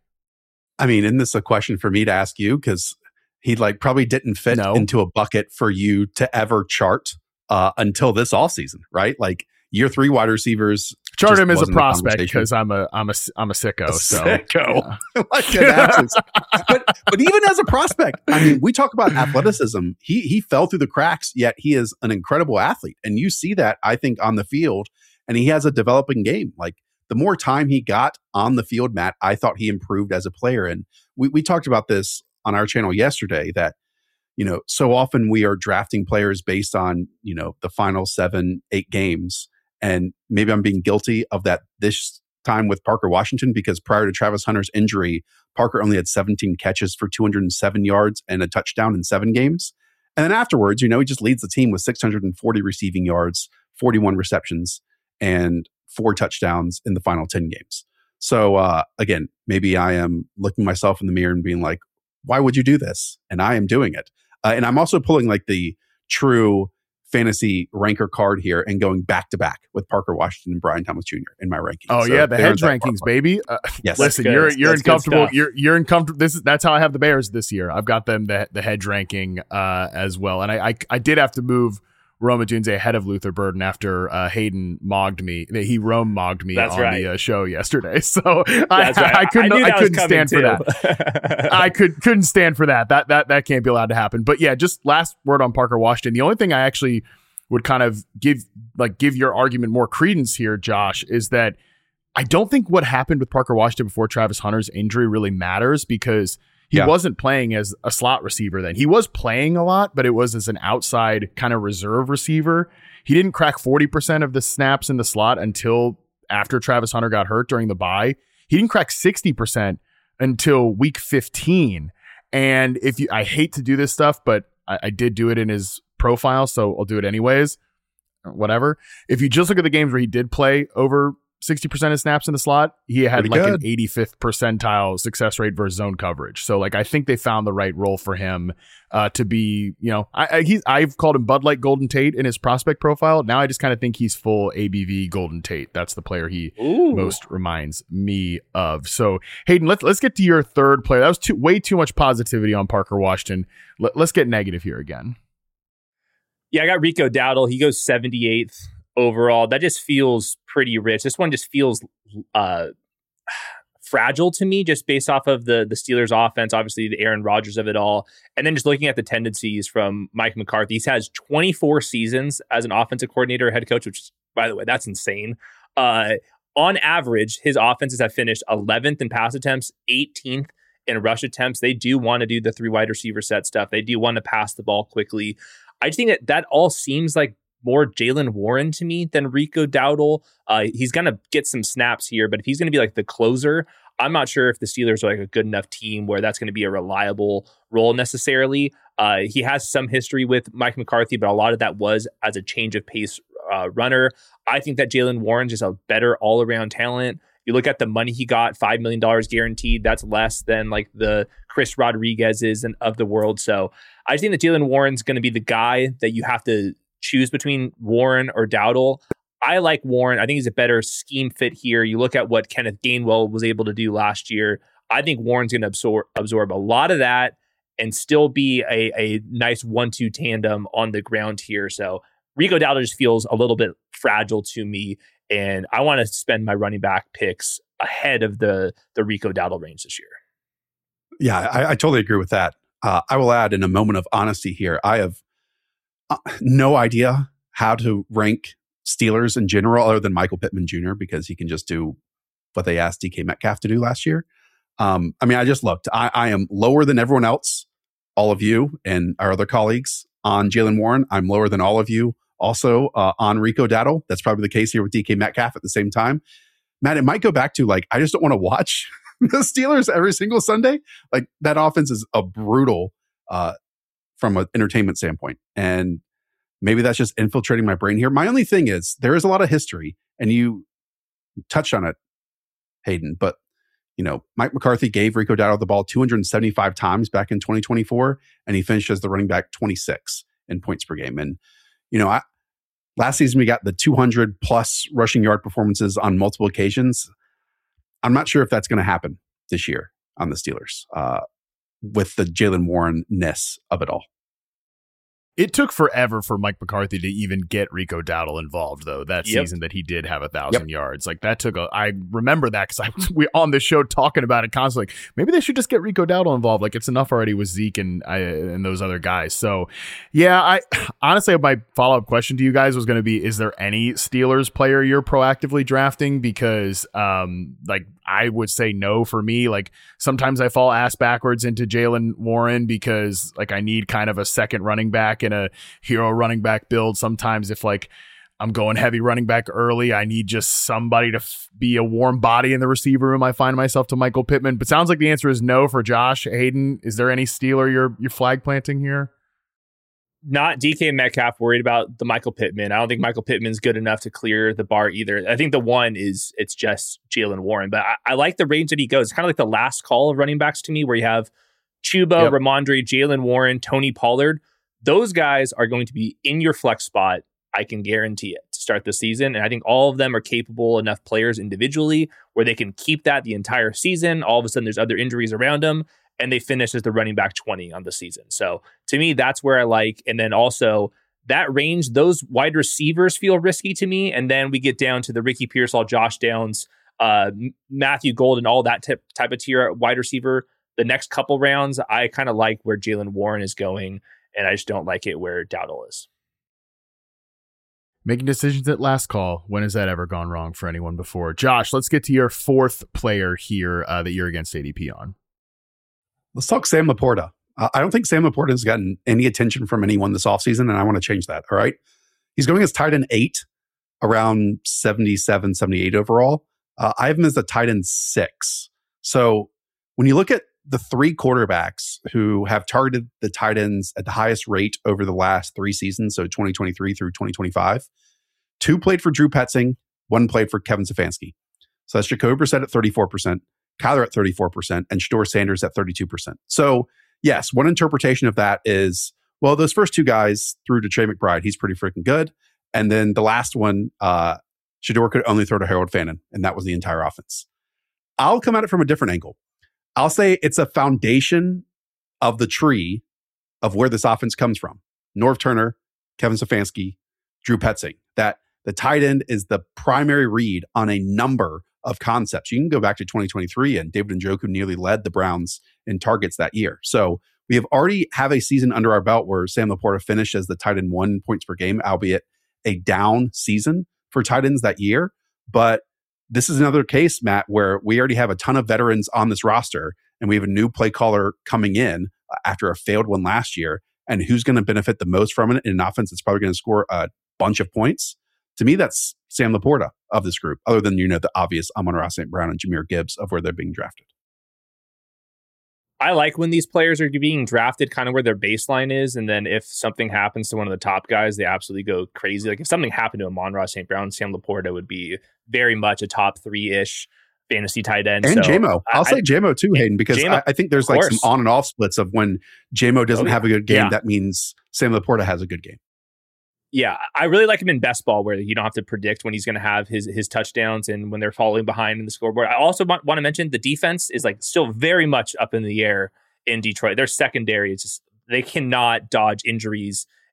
I mean, isn't this a question for me to ask you? Because he like probably didn't fit no. into a bucket for you to ever chart uh, until this offseason, right? Like year three wide receivers. Chart him as a prospect because I'm a I'm a I'm a sicko. A so sicko. Yeah. Like an but but even as a prospect, I mean, we talk about athleticism. He he fell through the cracks, yet he is an incredible athlete, and you see that I think on the field. And he has a developing game. Like the more time he got on the field, Matt, I thought he improved as a player. And we we talked about this on our channel yesterday that, you know, so often we are drafting players based on, you know, the final seven, eight games. And maybe I'm being guilty of that this time with Parker Washington, because prior to Travis Hunter's injury, Parker only had seventeen catches for two hundred seven yards and a touchdown in seven games. And then afterwards, you know, he just leads the team with six hundred forty receiving yards, forty-one receptions, and four touchdowns in the final ten games. So uh, again, maybe I am looking myself in the mirror and being like, why would you do this? And I am doing it. Uh, and I'm also pulling like the true fantasy ranker card here and going back to back with Parker Washington and Brian Thomas Junior in my rankings. Oh so yeah, the hedge rankings, baby. Uh, yes, listen, you're you're that's uncomfortable. You're you're uncomfortable. This is that's how I have the Bears this year. I've got them the the hedge ranking uh, as well, and I, I I did have to move Rome Odunze ahead of Luther Burden after uh, Hayden mogged me. He Rome mogged me That's on right. the uh, show yesterday. So I, right. I couldn't I, I couldn't stand too. for that. I could couldn't stand for that. That that that can't be allowed to happen. But yeah, just last word on Parker Washington. The only thing I actually would kind of give like give your argument more credence here, Josh, is that I don't think what happened with Parker Washington before Travis Hunter's injury really matters, because he yeah. wasn't playing as a slot receiver then. He was playing a lot, but it was as an outside kind of reserve receiver. He didn't crack forty percent of the snaps in the slot until after Travis Hunter got hurt during the bye. He didn't crack sixty percent until week fifteen. And if you, I hate to do this stuff, but I, I did do it in his profile, so I'll do it anyways. Whatever. If you just look at the games where he did play over sixty percent of snaps in the slot, he had Pretty like good. an eighty-fifth percentile success rate versus zone coverage. So like, I think they found the right role for him uh, to be, you know, I, I he's, I've called him Bud Light Golden Tate in his prospect profile. Now I just kind of think he's full A B V Golden Tate. That's the player he Ooh. most reminds me of. So Hayden, let's, let's get to your third player. That was too, way too much positivity on Parker Washington. Let, let's get negative here again. Yeah, I got Rico Dowdle. He goes seventy-eighth overall. That just feels pretty rich. This one just feels uh, fragile to me, just based off of the the Steelers offense, obviously the Aaron Rodgers of it all. And then just looking at the tendencies from Mike McCarthy. He has twenty-four seasons as an offensive coordinator, head coach, which, by the way, that's insane. Uh, on average, his offenses have finished eleventh in pass attempts, eighteenth in rush attempts. They do want to do the three wide receiver set stuff. They do want to pass the ball quickly. I just think that that all seems like more Jaylen Warren to me than Rico Dowdle. Uh, he's going to get some snaps here, but if he's going to be like the closer, I'm not sure if the Steelers are like a good enough team where that's going to be a reliable role necessarily. Uh, he has some history with Mike McCarthy, but a lot of that was as a change of pace uh, runner. I think that Jaylen Warren's just a better all-around talent. You look at the money he got, five million dollars guaranteed. That's less than like the Chris Rodriguez's and of the world. So I think that Jaylen Warren's going to be the guy that you have to choose between Warren or Dowdle. I like Warren. I think he's a better scheme fit here. You look at what Kenneth Gainwell was able to do last year. I think Warren's going to absorb absorb a lot of that and still be a, a nice one two tandem on the ground here. So Rico Dowdle just feels a little bit fragile to me And I want to spend my running back picks ahead of the the Rico Dowdle range this year. Yeah, I, I totally agree with that. Uh, I will add in a moment of honesty here. I have uh, no idea how to rank Steelers in general other than Michael Pittman Junior because he can just do what they asked D K Metcalf to do last year. Um, I mean, I just looked. I, I am lower than everyone else, all of you and our other colleagues on Jaylen Warren. I'm lower than all of you also uh, on Rico Dowdle. That's probably the case here with D K Metcalf at the same time. Matt, it might go back to like, I just don't want to watch the Steelers every single Sunday. Like that offense is a brutal uh, from an entertainment standpoint. And maybe that's just infiltrating my brain here. My only thing is there is a lot of history and you touched on it, Hayden, but you know, Mike McCarthy gave Rico Dowdle the ball two hundred seventy-five times back in twenty twenty-four, and he finished as the running back twenty-six in points per game. And, you know, I, last season we got the two hundred plus rushing yard performances on multiple occasions. I'm not sure if that's going to happen this year on the Steelers uh, with the Jaylen Warren-ness of it all. It took forever for Mike McCarthy to even get Rico Dowdle involved, though, that Yep. season that he did have a thousand Yep. yards. Like that took a, I remember that because I was we on the show talking about it constantly. Like, maybe they should just get Rico Dowdle involved. Like it's enough already with Zeke and I, and those other guys. So yeah, I honestly, my follow-up question to you guys was going to be, is there any Steelers player you're proactively drafting? Because um, like I would say no for me. Like sometimes I fall ass backwards into Jaylen Warren because like I need kind of a second running back in a hero running back build. Sometimes if like I'm going heavy running back early, I need just somebody to f- be a warm body in the receiver room. I find myself to Michael Pittman, but sounds like the answer is no for Josh. Hayden, is there any Steeler you're you're flag planting here? Not D K Metcalf, worried about the Michael Pittman. I don't think Michael Pittman's good enough to clear the bar either. I think the one is it's just Jaylen Warren, but I, I like the range that he goes. It's kind of like the last call of running backs to me, where you have Chuba, Yep. Ramondre, Jaylen Warren, Tony Pollard. Those guys are going to be in your flex spot. I can guarantee it to start the season. And I think all of them are capable enough players individually where they can keep that the entire season. All of a sudden there's other injuries around them and they finish as the running back twenty on the season. So to me, that's where I like. And then also that range, those wide receivers feel risky to me. And then we get down to the Ricky Pearsall, Josh Downs, uh, Matthew Golden, all that type, type of tier wide receiver. The next couple rounds, I kind of like where Jaylen Warren is going. And I just don't like it where Dowdle is. Making decisions at last call. When has that ever gone wrong for anyone before? Josh, let's get to your fourth player here uh, that you're against A D P on. Let's talk Sam Laporta. Uh, I don't think Sam Laporta has gotten any attention from anyone this offseason, and I want to change that. All right. He's going as tight end eight, around seventy-seven, seventy-eight overall. Uh, I have him as a tight end six. So when you look at the three quarterbacks who have targeted the tight ends at the highest rate over the last three seasons, so twenty twenty-three through twenty twenty-five, two played for Drew Petzing, one played for Kevin Stefanski. So that's Jacoby Brissett at thirty-four percent, Kyler at thirty-four percent, and Shedeur Sanders at thirty-two percent. So yes, one interpretation of that is, well, those first two guys threw to Trey McBride. He's pretty freaking good. And then the last one, uh, Shedeur could only throw to Harold Fannin, and that was the entire offense. I'll come at it from a different angle. I'll say it's a foundation of the tree of where this offense comes from. Norv Turner, Kevin Stefanski, Drew Petzing. That the tight end is the primary read on a number of concepts. You can go back to twenty twenty-three, and David Njoku nearly led the Browns in targets that year. So we have already have a season under our belt where Sam Laporta finished as the tight end one points per game, albeit a down season for tight ends that year. But this is another case, Matt, where we already have a ton of veterans on this roster and we have a new play caller coming in after a failed one last year. And who's going to benefit the most from it in an offense that's probably going to score a bunch of points? To me, that's Sam Laporta of this group, other than, you know, the obvious Amon-Ra Saint Brown and Jahmyr Gibbs of where they're being drafted. I like when these players are being drafted kind of where their baseline is. And then if something happens to one of the top guys, they absolutely go crazy. Like if something happened to Amon-Ra Saint Brown, Sam Laporta would be very much a top three-ish fantasy tight end. And so J-Mo. I'll I, say J-Mo too, Hayden, because J-Mo, I, I think there's like some on and off splits of when J-Mo doesn't oh, have a good game, yeah. that means Sam Laporta has a good game. Yeah, I really like him in best ball where you don't have to predict when he's going to have his his touchdowns and when they're falling behind in the scoreboard. I also want, want to mention the defense is like still very much up in the air in Detroit. Their secondary is just, they cannot dodge injuries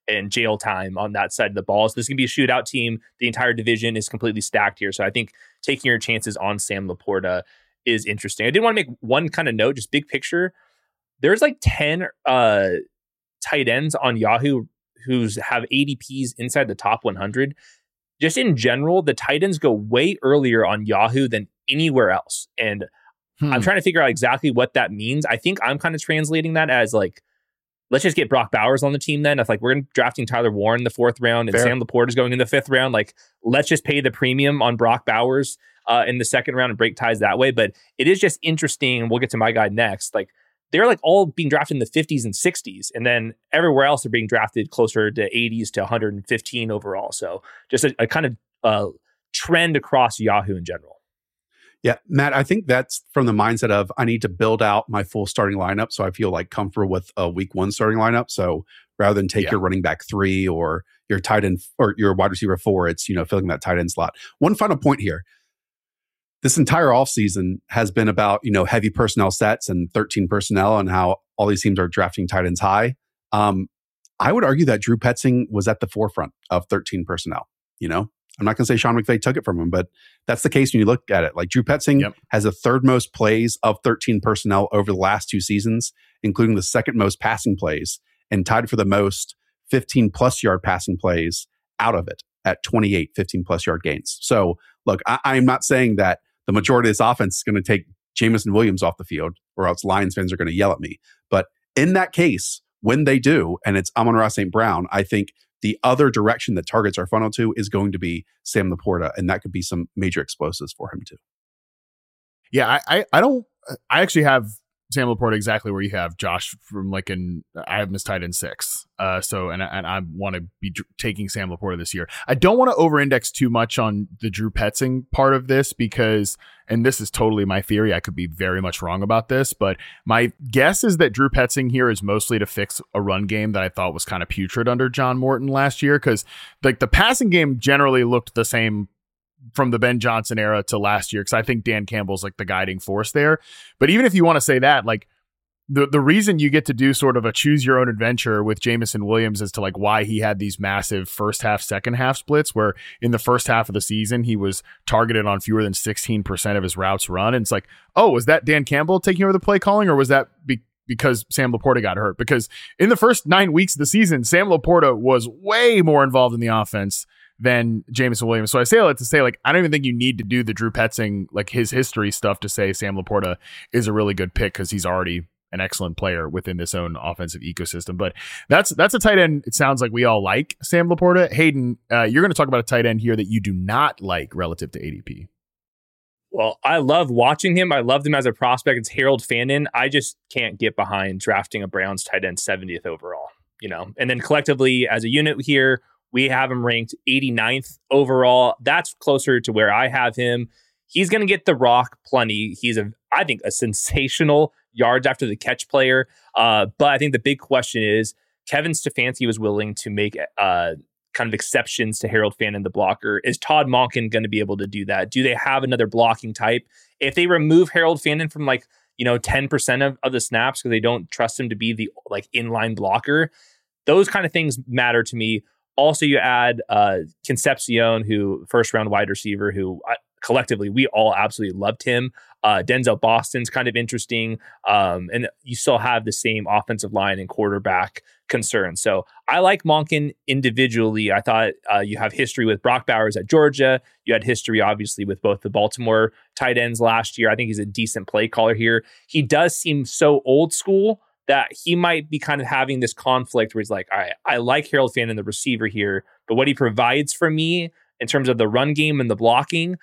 and jail time on that side of the ball. So this is going to be a shootout team. The entire division is completely stacked here. So I think taking your chances on Sam Laporta is interesting. I did want to make one kind of note, just big picture. There's like ten uh, tight ends on Yahoo who's have A D Ps inside the top one hundred. Just in general, the tight ends go way earlier on Yahoo than anywhere else. And hmm. I'm trying to figure out exactly what that means. I think I'm kind of translating that as like, let's just get Brock Bowers on the team then. If like we're drafting Tyler Warren in the fourth round and Fair. Sam Laporta is going in the fifth round, like let's just pay the premium on Brock Bowers uh, in the second round and break ties that way. But it is just interesting, and we'll get to my guy next. Like they're like all being drafted in the fifties and sixties, and then everywhere else they're being drafted closer to eighties to one hundred fifteen overall. So just a, a kind of uh, trend across Yahoo in general. Yeah, Matt, I think that's from the mindset of I need to build out my full starting lineup so I feel like comfortable with a week one starting lineup. So rather than take yeah. your running back three or your tight end or your wide receiver four, it's, you know, filling that tight end slot. One final point here. This entire offseason has been about, you know, heavy personnel sets and thirteen personnel and how all these teams are drafting tight ends high. Um, I would argue that Drew Petzing was at the forefront of thirteen personnel. You know, I'm not going to say Sean McVay took it from him, but that's the case when you look at it. Like Drew Petzing yep. has the third most plays of thirteen personnel over the last two seasons, including the second most passing plays, and tied for the most fifteen plus yard passing plays out of it at twenty-eight fifteen plus yard gains. So look, I, I'm not saying that the majority of this offense is going to take Jameson Williams off the field, or else Lions fans are going to yell at me. But in that case, when they do, and it's Amon-Ra Saint Brown, I think the other direction that targets are funneled to is going to be Sam Laporta, and that could be some major explosives for him too. Yeah, I, I, I don't. I actually have Sam Laporta exactly where you have Josh from like an. I have Miss tight end six. Uh, so and and I want to be dr- taking Sam Laporta this year. I don't want to over-index too much on the Drew Petzing part of this because, and this is totally my theory. I could be very much wrong about this, but my guess is that Drew Petzing here is mostly to fix a run game that I thought was kind of putrid under John Morton last year, because like the passing game generally looked the same from the Ben Johnson era to last year, because I think Dan Campbell's like the guiding force there. But even if you want to say that, like the the reason you get to do sort of a choose your own adventure with Jameson Williams as to like why he had these massive first half, second half splits, where in the first half of the season, he was targeted on fewer than sixteen percent of his routes run. And it's like, oh, was that Dan Campbell taking over the play calling, or was that be- because Sam Laporta got hurt? Because in the first nine weeks of the season, Sam Laporta was way more involved in the offense than Jameson Williams. So I say all that to say, like, I don't even think you need to do the Drew Petzing, like his history stuff to say Sam Laporta is a really good pick, because he's already an excellent player within this own offensive ecosystem. But that's that's a tight end. It sounds like we all like Sam Laporta. Hayden, uh, you're going to talk about a tight end here that you do not like relative to A D P. Well, I love watching him. I loved him as a prospect. It's Harold Fanden. I just can't get behind drafting a Browns tight end seventieth overall, you know, and then collectively as a unit here, we have him ranked eighty-ninth overall. That's closer to where I have him. He's going to get the rock plenty. He's, a, I think, a sensational yards after the catch player. Uh, but I think the big question is, Kevin Stefanski was willing to make uh, kind of exceptions to Harold Fanden, the blocker. Is Todd Monken going to be able to do that? Do they have another blocking type? If they remove Harold Fanden from like, you know, ten percent of, of the snaps because they don't trust him to be the like inline blocker, those kind of things matter to me. Also, you add uh, Concepcion, who first round wide receiver, who I, collectively we all absolutely loved him. Uh, Denzel Boston's kind of interesting. Um, and you still have the same offensive line and quarterback concerns. So I like Monken individually. I thought uh, you have history with Brock Bowers at Georgia. You had history, obviously, with both the Baltimore tight ends last year. I think he's a decent play caller here. He does seem so old school that he might be kind of having this conflict where he's like, all right, I like Harold Fanden, the receiver here, but what he provides for me in terms of the run game and the blocking,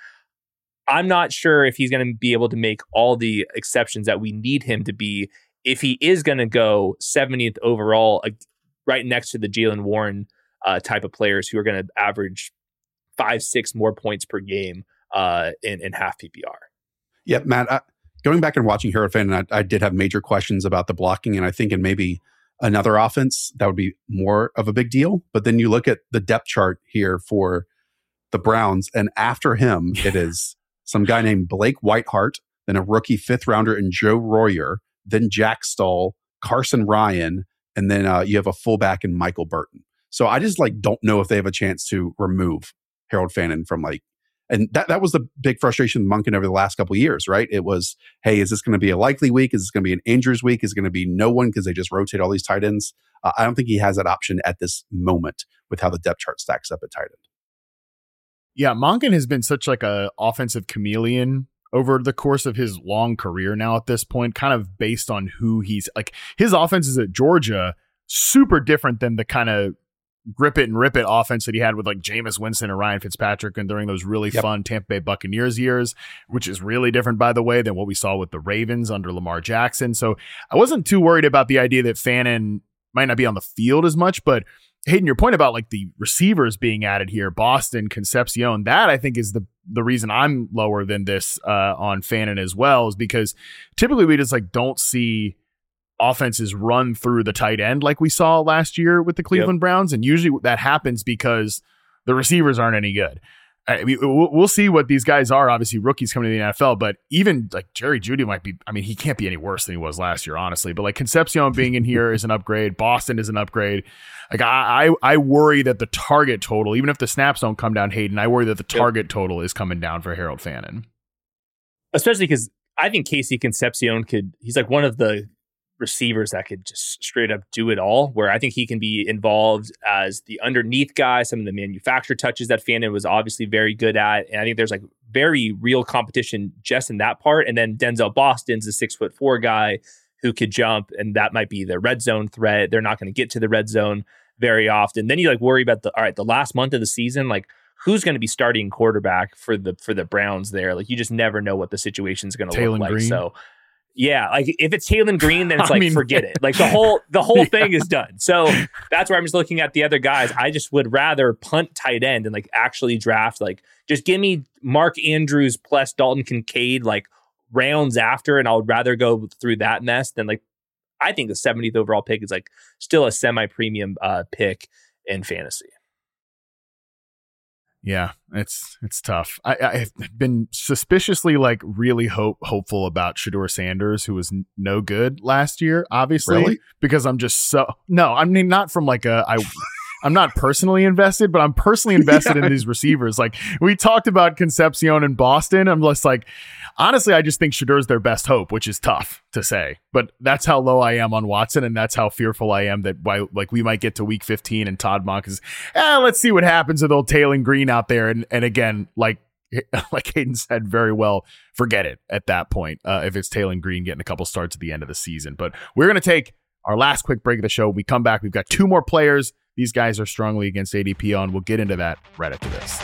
I'm not sure if he's going to be able to make all the exceptions that we need him to be if he is going to go seventieth overall, uh, right next to the Jaylen Warren uh, type of players who are going to average five, six more points per game uh, in, in half P P R. Yeah, Matt, I, going back and watching Harold Fanden, I, I did have major questions about the blocking, and I think in maybe another offense that would be more of a big deal. But then you look at the depth chart here for the Browns, and after him, it is some guy named Blake Whiteheart, then a rookie fifth rounder in Joe Royer, then Jack Stoll, Carson Ryan, and then uh, you have a fullback in Michael Burton. So I just like don't know if they have a chance to remove Harold Fannin from like, and that, that was the big frustration with Monken over the last couple of years, right? It was, hey, is this going to be a likely week? Is this going to be an injuries week? Is it going to be no one because they just rotate all these tight ends? Uh, I don't think he has that option at this moment with how the depth chart stacks up at tight end. Yeah, Monken has been such like a offensive chameleon over the course of his long career now at this point, kind of based on who he's like. His offenses at Georgia, super different than the kind of grip it and rip it offense that he had with like Jameis Winston and Ryan Fitzpatrick and during those really yep. fun Tampa Bay Buccaneers years, which is really different, by the way, than what we saw with the Ravens under Lamar Jackson. So I wasn't too worried about the idea that Fannin might not be on the field as much, but Hayden, your point about like the receivers being added here, Boston, Concepcion, that I think is the the reason I'm lower than this uh, on Fannin as well, is because typically we just like don't see offenses run through the tight end like we saw last year with the Cleveland yep. Browns. And usually that happens because the receivers aren't any good. I mean, we'll see what these guys are. Obviously, rookies coming to the N F L, but even like Jerry Jeudy might be, I mean, he can't be any worse than he was last year, honestly. But like Concepcion being in here is an upgrade. Boston is an upgrade. Like I, I, I worry that the target total, even if the snaps don't come down, Hayden, I worry that the target yep. total is coming down for Harold Fannin. Especially because I think Casey Concepcion could, he's like one of the receivers that could just straight up do it all, where I think he can be involved as the underneath guy, some of the manufacturer touches that Fannin was obviously very good at. And I think there's like very real competition just in that part. And then Denzel Boston's a six foot four guy who could jump, and that might be the red zone threat. They're not going to get to the red zone very often. Then you like worry about the, all right, the last month of the season, like who's going to be starting quarterback for the, for the Browns there? Like you just never know what the situation's going to look like. Green. So yeah, like if it's Taylon Green, then it's like, I mean, forget it. Like the whole the whole yeah. thing is done. So that's where I'm just looking at the other guys. I just would rather punt tight end and like actually draft. Like just give me Mark Andrews plus Dalton Kincaid like rounds after, and I would rather go through that mess than like I think the seventieth overall pick is like still a semi-premium uh, pick in fantasy. Yeah, it's it's tough. I, I've been suspiciously like really hope hopeful about Shedeur Sanders, who was n- no good last year, obviously, really? because I'm just so no. I mean, not from like a I. I'm not personally invested, but I'm personally invested yeah. in these receivers. Like we talked about Concepcion in Boston. I'm just like, honestly, I just think Shedeur's their best hope, which is tough to say, but that's how low I am on Watson. And that's how fearful I am that why, like we might get to week fifteen and Todd Monk is, eh, let's see what happens with old Taylon Green out there. And, and again, like, like Hayden said very well, forget it at that point. Uh, if it's Taylon Green getting a couple starts at the end of the season, but we're going to take our last quick break of the show. When we come back, we've got two more players. These guys are strongly against A D P on. We'll get into that right after this.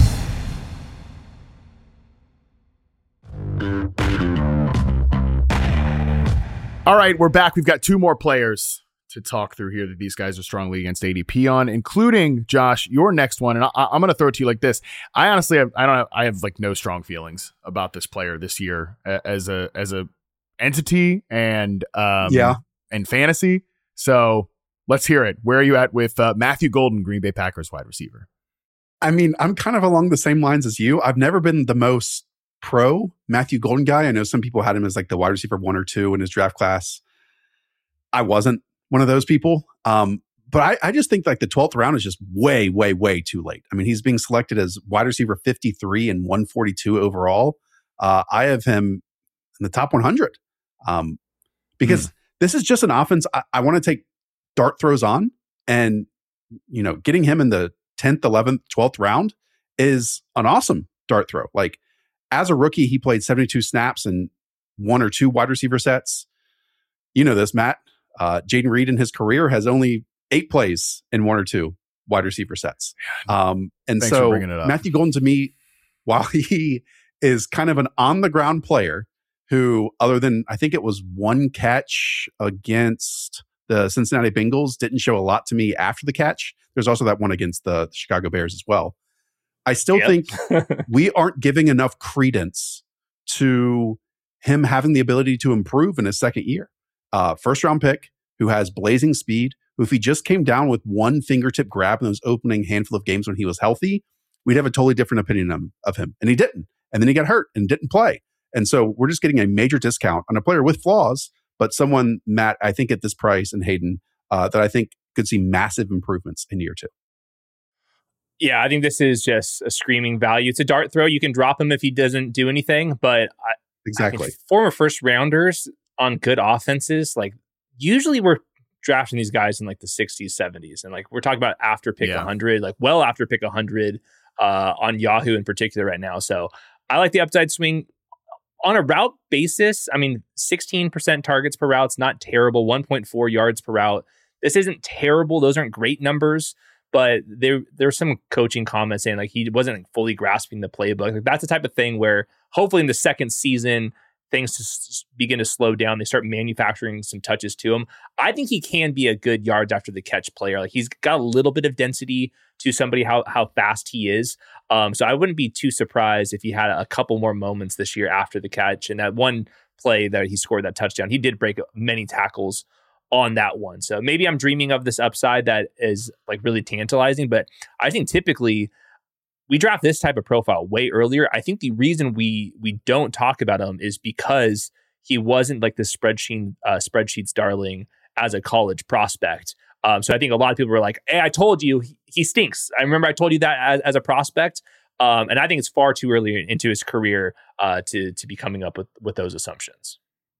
All right, we're back. We've got two more players to talk through here that these guys are strongly against A D P on, including Josh, your next one. And I, I'm going to throw it to you like this. I honestly have, I don't have, I have like no strong feelings about this player this year as a, as a entity and, um, yeah, and fantasy. So let's hear it. Where are you at with uh, Matthew Golden, Green Bay Packers wide receiver? I mean, I'm kind of along the same lines as you. I've never been the most pro Matthew Golden guy. I know some people had him as like the wide receiver one or two in his draft class. I wasn't one of those people. Um, but I, I just think like the twelfth round is just way, way, way too late. I mean, he's being selected as wide receiver fifty-three and one forty-two overall. Uh, I have him in the top one hundred um, because mm. this is just an offense I, I want to take dart throws on, and you know, getting him in the tenth, eleventh, twelfth round is an awesome dart throw. Like as a rookie, he played seventy-two snaps and one or two wide receiver sets. You know this, Matt. Uh, Jaden Reed in his career has only eight plays in one or two wide receiver sets. Um, and Thanks so Matthew Golden to me, while he is kind of an on the ground player who, other than I think it was one catch against the Cincinnati Bengals, didn't show a lot to me after the catch. There's also that one against the Chicago Bears as well. I still yep. think we aren't giving enough credence to him having the ability to improve in his second year. Uh, first round pick who has blazing speed, who if he just came down with one fingertip grab in those opening handful of games when he was healthy, we'd have a totally different opinion of, of him. And he didn't. And then he got hurt and didn't play. And so we're just getting a major discount on a player with flaws, but someone, Matt, I think at this price, and Hayden, uh, that I think could see massive improvements in year two. Yeah, I think this is just a screaming value. It's a dart throw. You can drop him if he doesn't do anything, but I, exactly I mean, former first rounders on good offenses, like usually we're drafting these guys in like the sixties, seventies, and like we're talking about after pick yeah. one hundred, like well after pick one hundred uh, on Yahoo in particular right now. So I like the upside swing. On a route basis, I mean, sixteen percent targets per route is not terrible. one point four yards per route. This isn't terrible. Those aren't great numbers, but there there's some coaching comments saying like he wasn't like, fully grasping the playbook. Like, that's the type of thing where hopefully in the second season, things just begin to slow down. They start manufacturing some touches to him. I think he can be a good yards after the catch player. Like he's got a little bit of density to somebody how how fast he is. Um, so I wouldn't be too surprised if he had a couple more moments this year after the catch. And that one play that he scored that touchdown, he did break many tackles on that one. So maybe I'm dreaming of this upside that is like really tantalizing, but I think typically we draft this type of profile way earlier. I think the reason we we don't talk about him is because he wasn't like the spreadsheet uh, spreadsheets darling as a college prospect. Um, so I think a lot of people were like, "Hey, I told you he, he stinks." I remember I told you that as, as a prospect, um, and I think it's far too early into his career uh, to to be coming up with with those assumptions.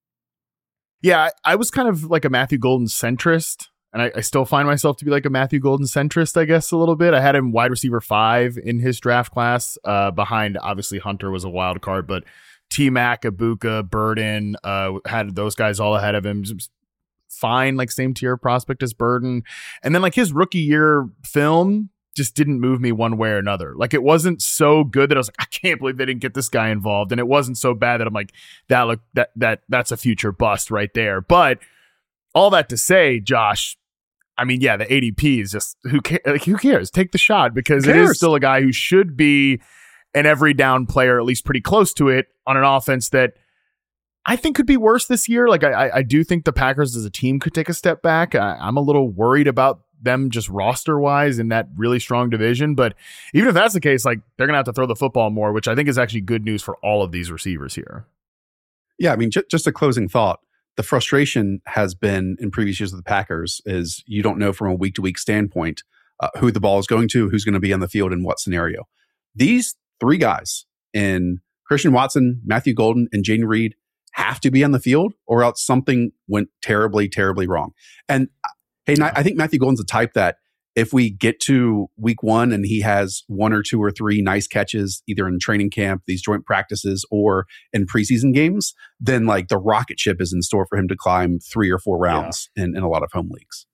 Yeah, I, I was kind of like a Matthew Golden centrist. And I, I still find myself to be like a Matthew Golden centrist, I guess, a little bit. I had him wide receiver five in his draft class. Uh, behind, obviously, Hunter was a wild card, but T-Mac, Ibuka, Burden, uh, had those guys all ahead of him. Fine, like same tier prospect as Burden. And then like his rookie year film just didn't move me one way or another. Like it wasn't so good that I was like, I can't believe they didn't get this guy involved. And it wasn't so bad that I'm like, that look that that that's a future bust right there. But all that to say, Josh, I mean, yeah, the A D P is just who cares? Like, who cares? Take the shot because it is still a guy who should be an every down player, at least pretty close to it, on an offense that I think could be worse this year. Like, I, I do think the Packers as a team could take a step back. I, I'm a little worried about them just roster wise in that really strong division. But even if that's the case, like they're gonna have to throw the football more, which I think is actually good news for all of these receivers here. Yeah, I mean, j- just a closing thought. The frustration has been in previous years of the Packers is you don't know from a week-to-week standpoint uh, who the ball is going to, who's going to be on the field in what scenario. These three guys in Christian Watson, Matthew Golden, and Jayden Reed have to be on the field or else something went terribly, terribly wrong. And hey, I think Matthew Golden's the type that if we get to week one and he has one or two or three nice catches, either in training camp, these joint practices, or in preseason games, then like the rocket ship is in store for him to climb three or four rounds yeah. in, in a lot of home leagues.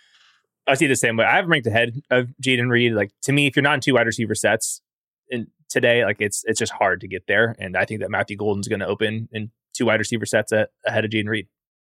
I see the same way. I have him ranked ahead of Jayden Reed. Like to me, if you're not in two wide receiver sets in today, like it's it's just hard to get there. And I think that Matthew Golden's going to open in two wide receiver sets at, ahead of Jayden Reed.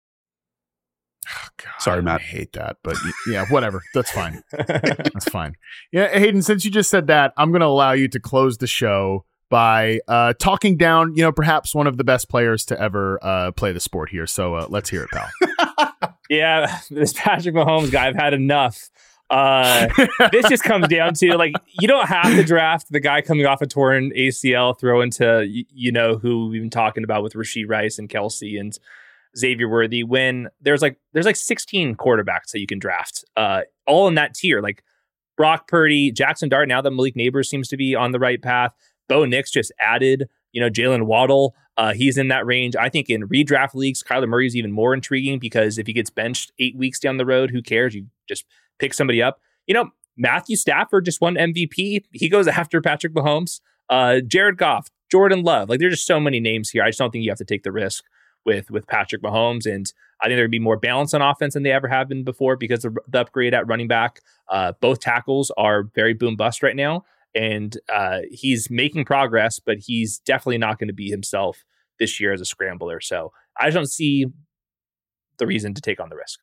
Oh, God, Sorry, Matt. I hate that, but yeah, whatever. That's fine. That's fine. Yeah, Hayden, since you just said that, I'm going to allow you to close the show by uh, talking down, you know, perhaps one of the best players to ever uh, play the sport here. So uh, let's hear it, pal. Yeah, this Patrick Mahomes guy, I've had enough. Uh, this just comes down to, like, you don't have to draft the guy coming off a torn A C L, throw into, you, you know, who we've been talking about with Rashee Rice and Kelsey and Xavier Worthy, when there's like there's like sixteen quarterbacks that you can draft, uh, all in that tier. Like Brock Purdy, Jackson Dart. Now that Malik Neighbors seems to be on the right path, Bo Nix just added. You know, Jalen Waddle, uh, he's in that range. I think in redraft leagues, Kyler Murray is even more intriguing because if he gets benched eight weeks down the road, who cares? You just pick somebody up. You know, Matthew Stafford just won M V P. He goes after Patrick Mahomes. Uh, Jared Goff, Jordan Love. Like there's just so many names here. I just don't think you have to take the risk with with Patrick Mahomes, and I think there'd be more balance on offense than they ever have been before because of the upgrade at running back. Uh, both tackles are very boom bust right now, and uh, he's making progress, but he's definitely not going to be himself this year as a scrambler. So I just don't see the reason to take on the risk.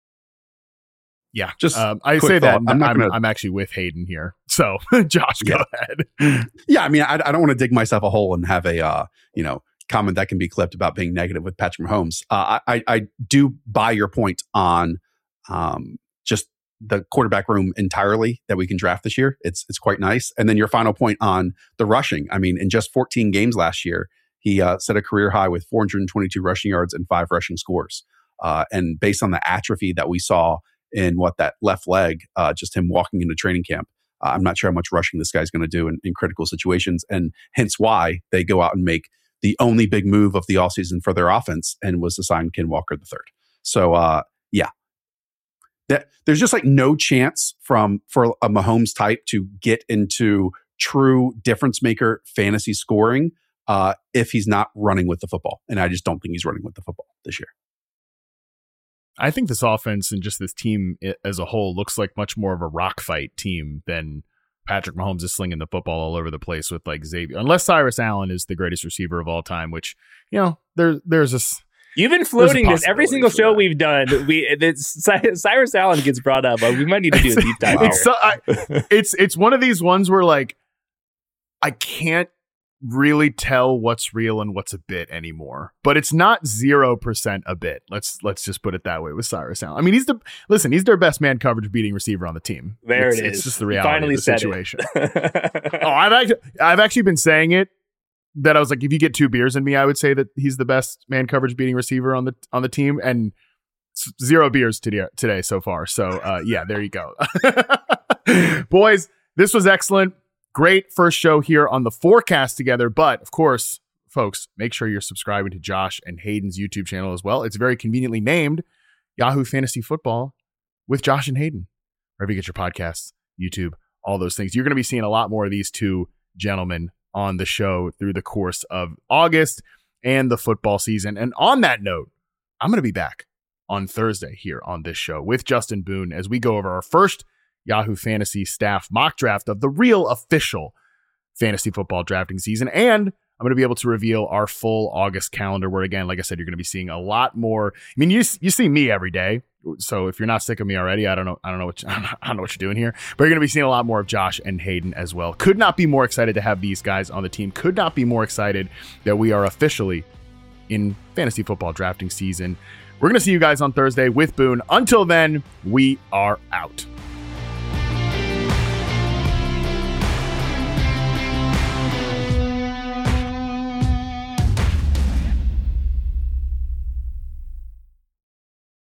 Yeah, just um, I say that I'm, I'm, gonna... I'm actually with Hayden here. So Josh, yeah. go ahead. Yeah, I mean, I, I don't want to dig myself a hole and have a uh, you know. comment that can be clipped about being negative with Patrick Mahomes. Uh, I, I do buy your point on um, just the quarterback room entirely that we can draft this year. It's it's quite nice. And then your final point on the rushing. I mean, in just fourteen games last year, he uh, set a career high with four hundred twenty-two rushing yards and five rushing scores. Uh, and based on the atrophy that we saw in what that left leg, uh, just him walking into training camp. Uh, I'm not sure how much rushing this guy's going to do in, in critical situations, and hence why they go out and make the only big move of the offseason for their offense and was to sign Ken Walker the third. So, uh, yeah, that there's just like no chance from for a Mahomes type to get into true difference maker fantasy scoring uh, if he's not running with the football. And I just don't think he's running with the football this year. I think this offense and just this team as a whole looks like much more of a rock fight team than Patrick Mahomes is slinging the football all over the place with like Xavier. Unless Cyrus Allen is the greatest receiver of all time, which, you know, there, there's this. You've been floating this every single show that. we've done. We it's, Cyrus Allen gets brought up. But we might need to do a deep dive. It's, so, I, it's it's one of these ones where like I can't really tell what's real and what's a bit anymore. But it's not zero percent a bit. Let's let's just put it that way with Cyrus Allen. I mean, he's the listen. He's their best man coverage beating receiver on the team. There it's, it is. It's just the reality Finally of the situation. oh, I've actually I've actually been saying it. That I was like, if you get two beers in me, I would say that he's the best man coverage beating receiver on the on the team, and zero beers today today so far. So uh, yeah, there you go, boys. This was excellent, great first show here on the Forecast together. But of course, folks, make sure you're subscribing to Josh and Hayden's YouTube channel as well. It's very conveniently named Yahoo Fantasy Football with Josh and Hayden. Wherever you get your podcasts, YouTube, all those things. You're going to be seeing a lot more of these two gentlemen on the show through the course of August and the football season. And on that note, I'm going to be back on Thursday here on this show with Justin Boone as we go over our first Yahoo Fantasy staff mock draft of the real official fantasy football drafting season. And I'm going to be able to reveal our full August calendar where, again, like I said, you're going to be seeing a lot more. I mean, you you see me every day. So if you're not sick of me already, I don't know. I don't know what you, I don't know what you're doing here, but you're going to be seeing a lot more of Josh and Hayden as well. Could not be more excited to have these guys on the team. Could not be more excited that we are officially in fantasy football drafting season. We're going to see you guys on Thursday with Boone. Until then, we are out.